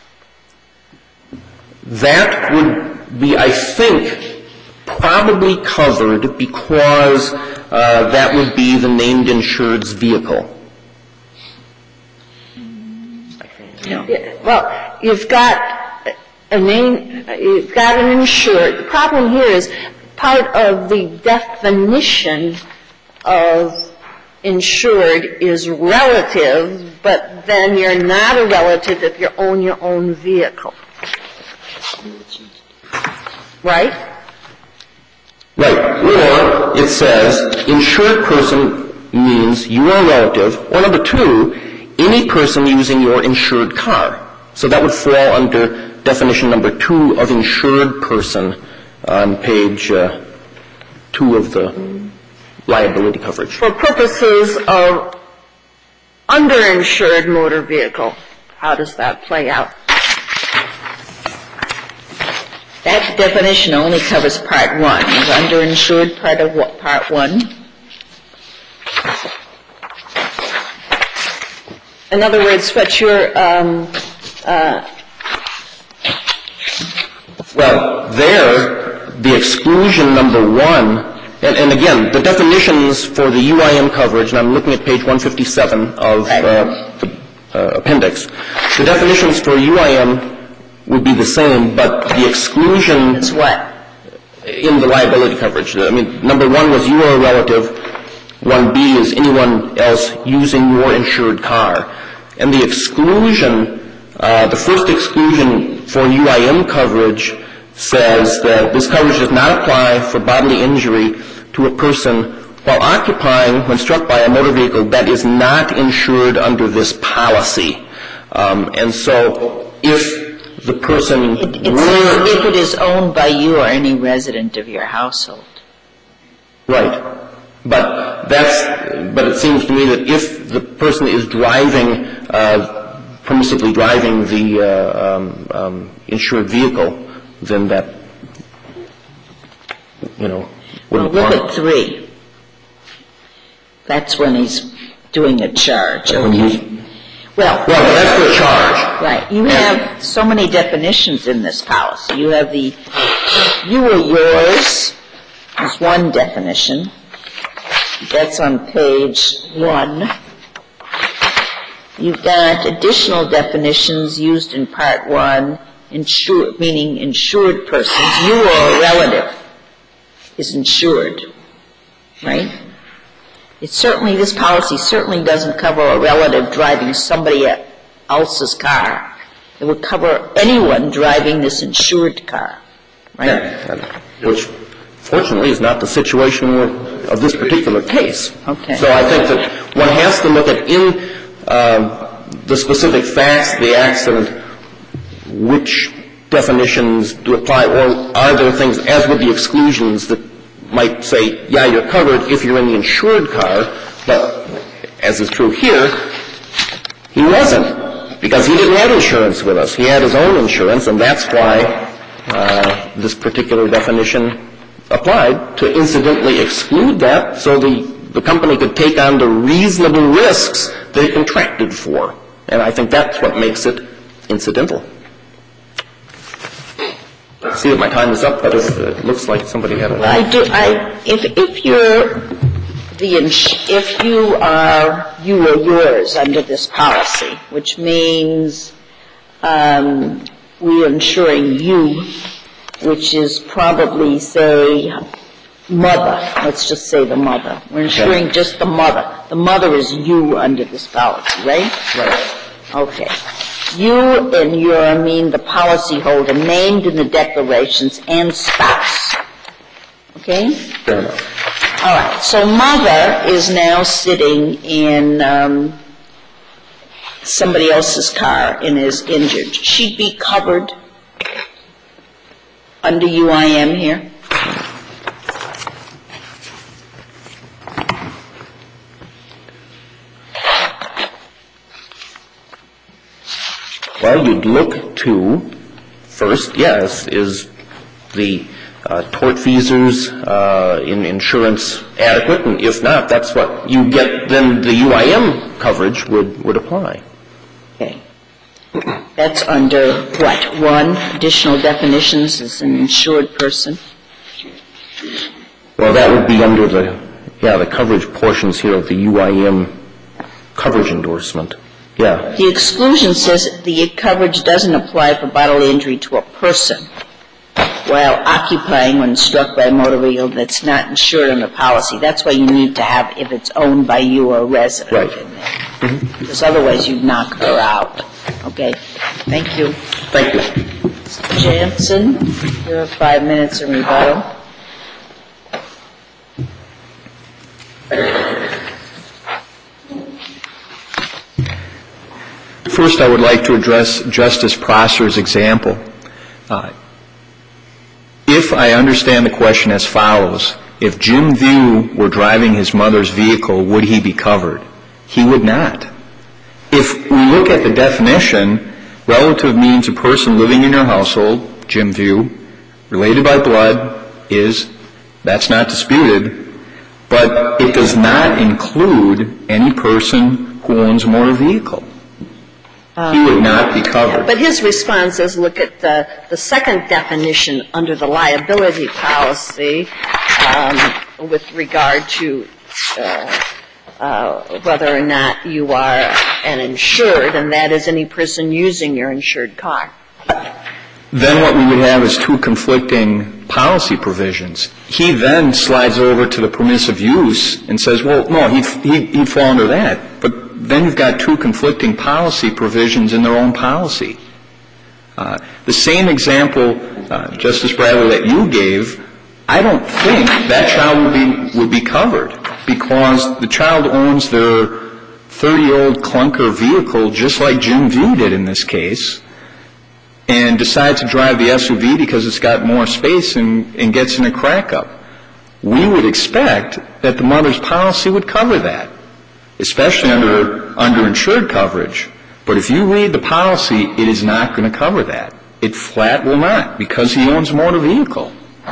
That would be, I think, probably covered because that would be the named insured's vehicle. Well, you've got an insured. The problem here is part of the definition of insured is relative, but then you're not a relative if you own your own vehicle. Right? Right. Or it says insured person means you are a relative, or number 2, any person using your insured car. So that would fall under definition number 2 of insured person on page 2 of the liability coverage. For purposes of underinsured motor vehicle, how does that play out? That definition only covers Part 1. Is underinsured part of what, Part 1? In other words, what you're, well, there, the exclusion number 1, and again, the definitions for the UIM coverage, and I'm looking at page 157 of the appendix, the definitions for UIM would be the same, but the exclusion Is what? in the liability coverage. I mean, number 1 was you are a relative. 1B is anyone else using your insured car. And the exclusion, the first exclusion for UIM coverage says that this coverage does not apply for bodily injury to a person while occupying when struck by a motor vehicle that is not insured under this policy. And so if the person If it is owned by you or any resident of your household. Right. But it seems to me that if the person is driving, permissively driving the insured vehicle, then that, wouldn't Well, look at 3. That's when he's doing a charge. Okay. Well, that's the charge. Right. You have so many definitions in this policy. You have the you or yours is one definition. That's on page 1. You've got additional definitions used in Part 1, insured, meaning insured persons. You or a relative is insured, right? This policy certainly doesn't cover a relative driving somebody else's car. It would cover anyone driving this insured car, right? Yeah, which fortunately is not the situation of this particular case. Okay. So I think that one has to look at in the specific facts of the accident, which definitions do apply, or are there things, as with the exclusions, that might say, yeah, you're covered if you're in the insured car, but as is true here, he wasn't, because he didn't have insurance with us. He had his own insurance, and that's why this particular definition applied, to incidentally exclude that so the company could take on the reasonable risks they contracted for. And I think that's what makes it incidental. I see that my time is up, but if it looks like somebody had a... If you are you or yours under this policy, which means we are insuring you, which is probably, say, mother. Let's just say the mother. We're insuring just the mother. The mother is you under this policy, right? Right. Okay. You and your mean the policyholder named in the declarations and spouse. Okay? Fair enough. All right. So mother is now sitting in somebody else's car and is injured. She'd be covered under UIM here? Well, you'd look to, first, yes, is the tortfeasor's insurance adequate? And if not, that's what you get, then the UIM coverage would apply. Okay. That's under what? 1, additional definitions as an insured person? Well, that would be under the coverage portions here of the UIM coverage endorsement. Yeah. The exclusion says the coverage doesn't apply for bodily injury to a person while occupying when struck by a motor vehicle that's not insured on the policy. That's why you need to have if it's owned by you or a resident in there. Mm-hmm. Because otherwise you'd knock her out. Okay. Thank you. Thank you. Mr. Jansen, you have 5 minutes of rebuttal. First, I would like to address Justice Prosser's example. If I understand the question as follows, if Jim View were driving his mother's vehicle, would he be covered? He would not. If we look at the definition, relative means a person living in your household, Jim View, related by blood that's not disputed, but it does not include any person who owns a motor vehicle. He would not be covered. But his response is, look at the second definition under the liability policy with regard to whether or not you are an insured, and that is any person using your insured car. Then what we would have is two conflicting policy provisions. He then slides over to the permissive use and says, well, no, he'd fall under that. But then you've got two conflicting policy provisions in their own policy. The same example, Justice Bradley, that you gave, I don't think that child would be covered because the child owns their 30-year-old clunker vehicle just like Jim V did in this case, and decides to drive the SUV because it's got more space and gets in a crack-up. We would expect that the mother's policy would cover that, especially under insured coverage. But if you read the policy, it is not going to cover that. It flat will not, because he owns a motor vehicle.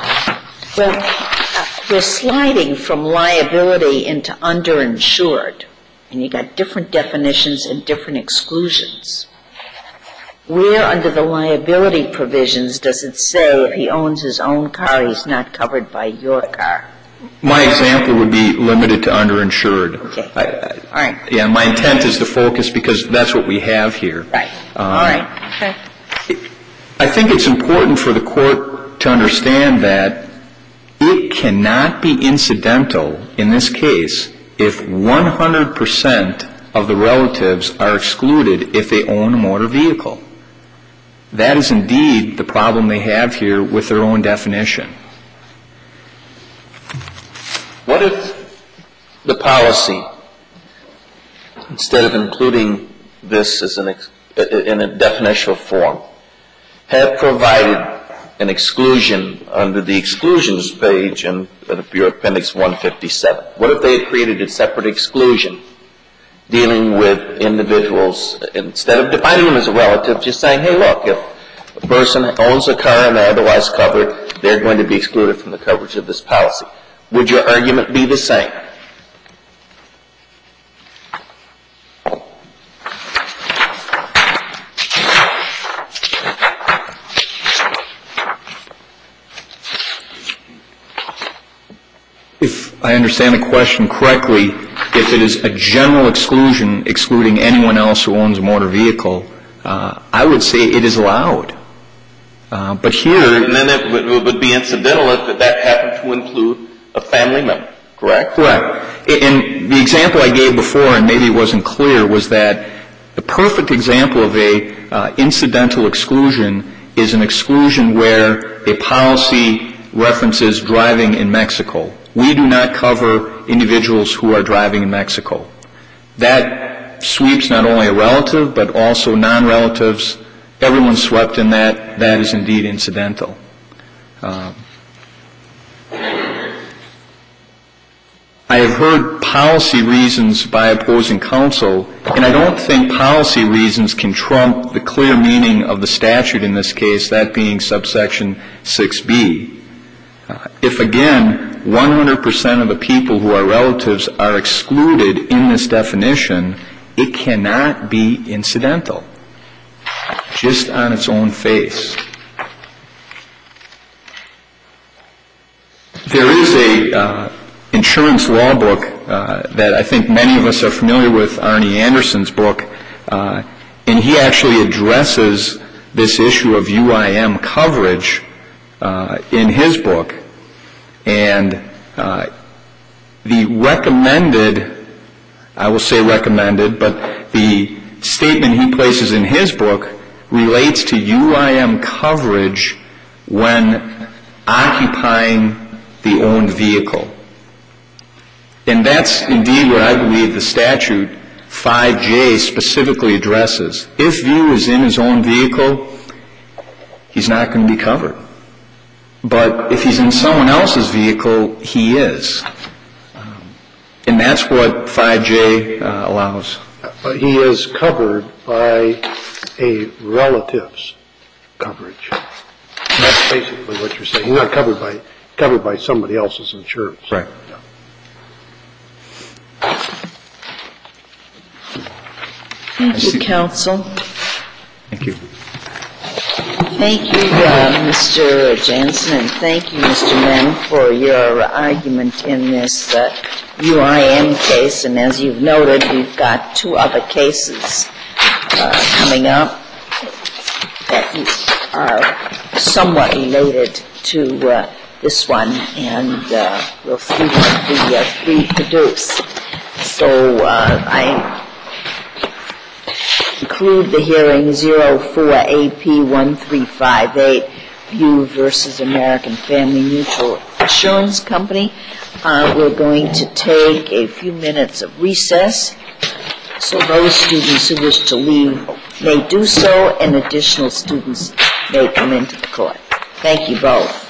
Well, we're sliding from liability into underinsured, and you got different definitions and different exclusions. Where under the liability provisions does it say if he owns his own car, he's not covered by your car? My example would be limited to underinsured. Okay. All right. Yeah, my intent is to focus because that's what we have here. Right. All right. Okay. I think it's important for the court to understand that it cannot be incidental in this case if 100% of the relatives are excluded if they own a motor vehicle. That is indeed the problem they have here with their own definition. What if the policy, instead of including this as in a definitional form, had provided an exclusion under the exclusions page in your Appendix 157? What if they had created a separate exclusion dealing with individuals, instead of defining them as a relative, just saying, hey, look, if a person owns a car and they're otherwise covered, they're going to be excluded from the coverage of this policy? Would your argument be the same? If I understand the question correctly, if it is a general exclusion excluding anyone else who owns a motor vehicle, I would say it is allowed. But here... And then it would be incidental if that happened to include a family member, correct? Correct. And the example I gave before, and maybe it wasn't clear, was that the perfect example of a incidental exclusion is an exclusion where a policy references driving in Mexico. We do not cover individuals who are driving in Mexico. That sweeps not only a relative, but also non-relatives. Everyone's swept in that. That is indeed incidental. I have heard policy reasons by opposing counsel, and I don't think policy reasons can trump the clear meaning of the statute in this case, that being subsection 6B. If, again, 100% of the people who are relatives are excluded in this definition, it cannot be incidental, just on its own face. There is a insurance law book that I think many of us are familiar with, Arnie Anderson's book, and he actually addresses this issue of UIM coverage in his book. And the recommended, I will say recommended, but the statement he places in his book relates to UIM coverage when occupying the owned vehicle. And that's indeed what I believe the statute 5J specifically addresses. If View is in his own vehicle, he's not going to be covered. But if he's in someone else's vehicle, he is. And that's what 5J allows. He is covered by a relative's coverage. basically what you're saying. He's not covered by somebody else's insurance. Right. Thank you, counsel. Thank you. Thank you, Mr. Jansen, and thank you, Mr. Mann, for your argument in this UIM case. And as you've noted, we've got two other cases coming up that are somewhat related to this one, and we'll see what the three produce. So I conclude the hearing 04AP1358, View versus American Family Mutual Insurance Company. We're going to take a few minutes of recess, so those students who wish to leave may do so, and additional students may come into the court. Thank you both.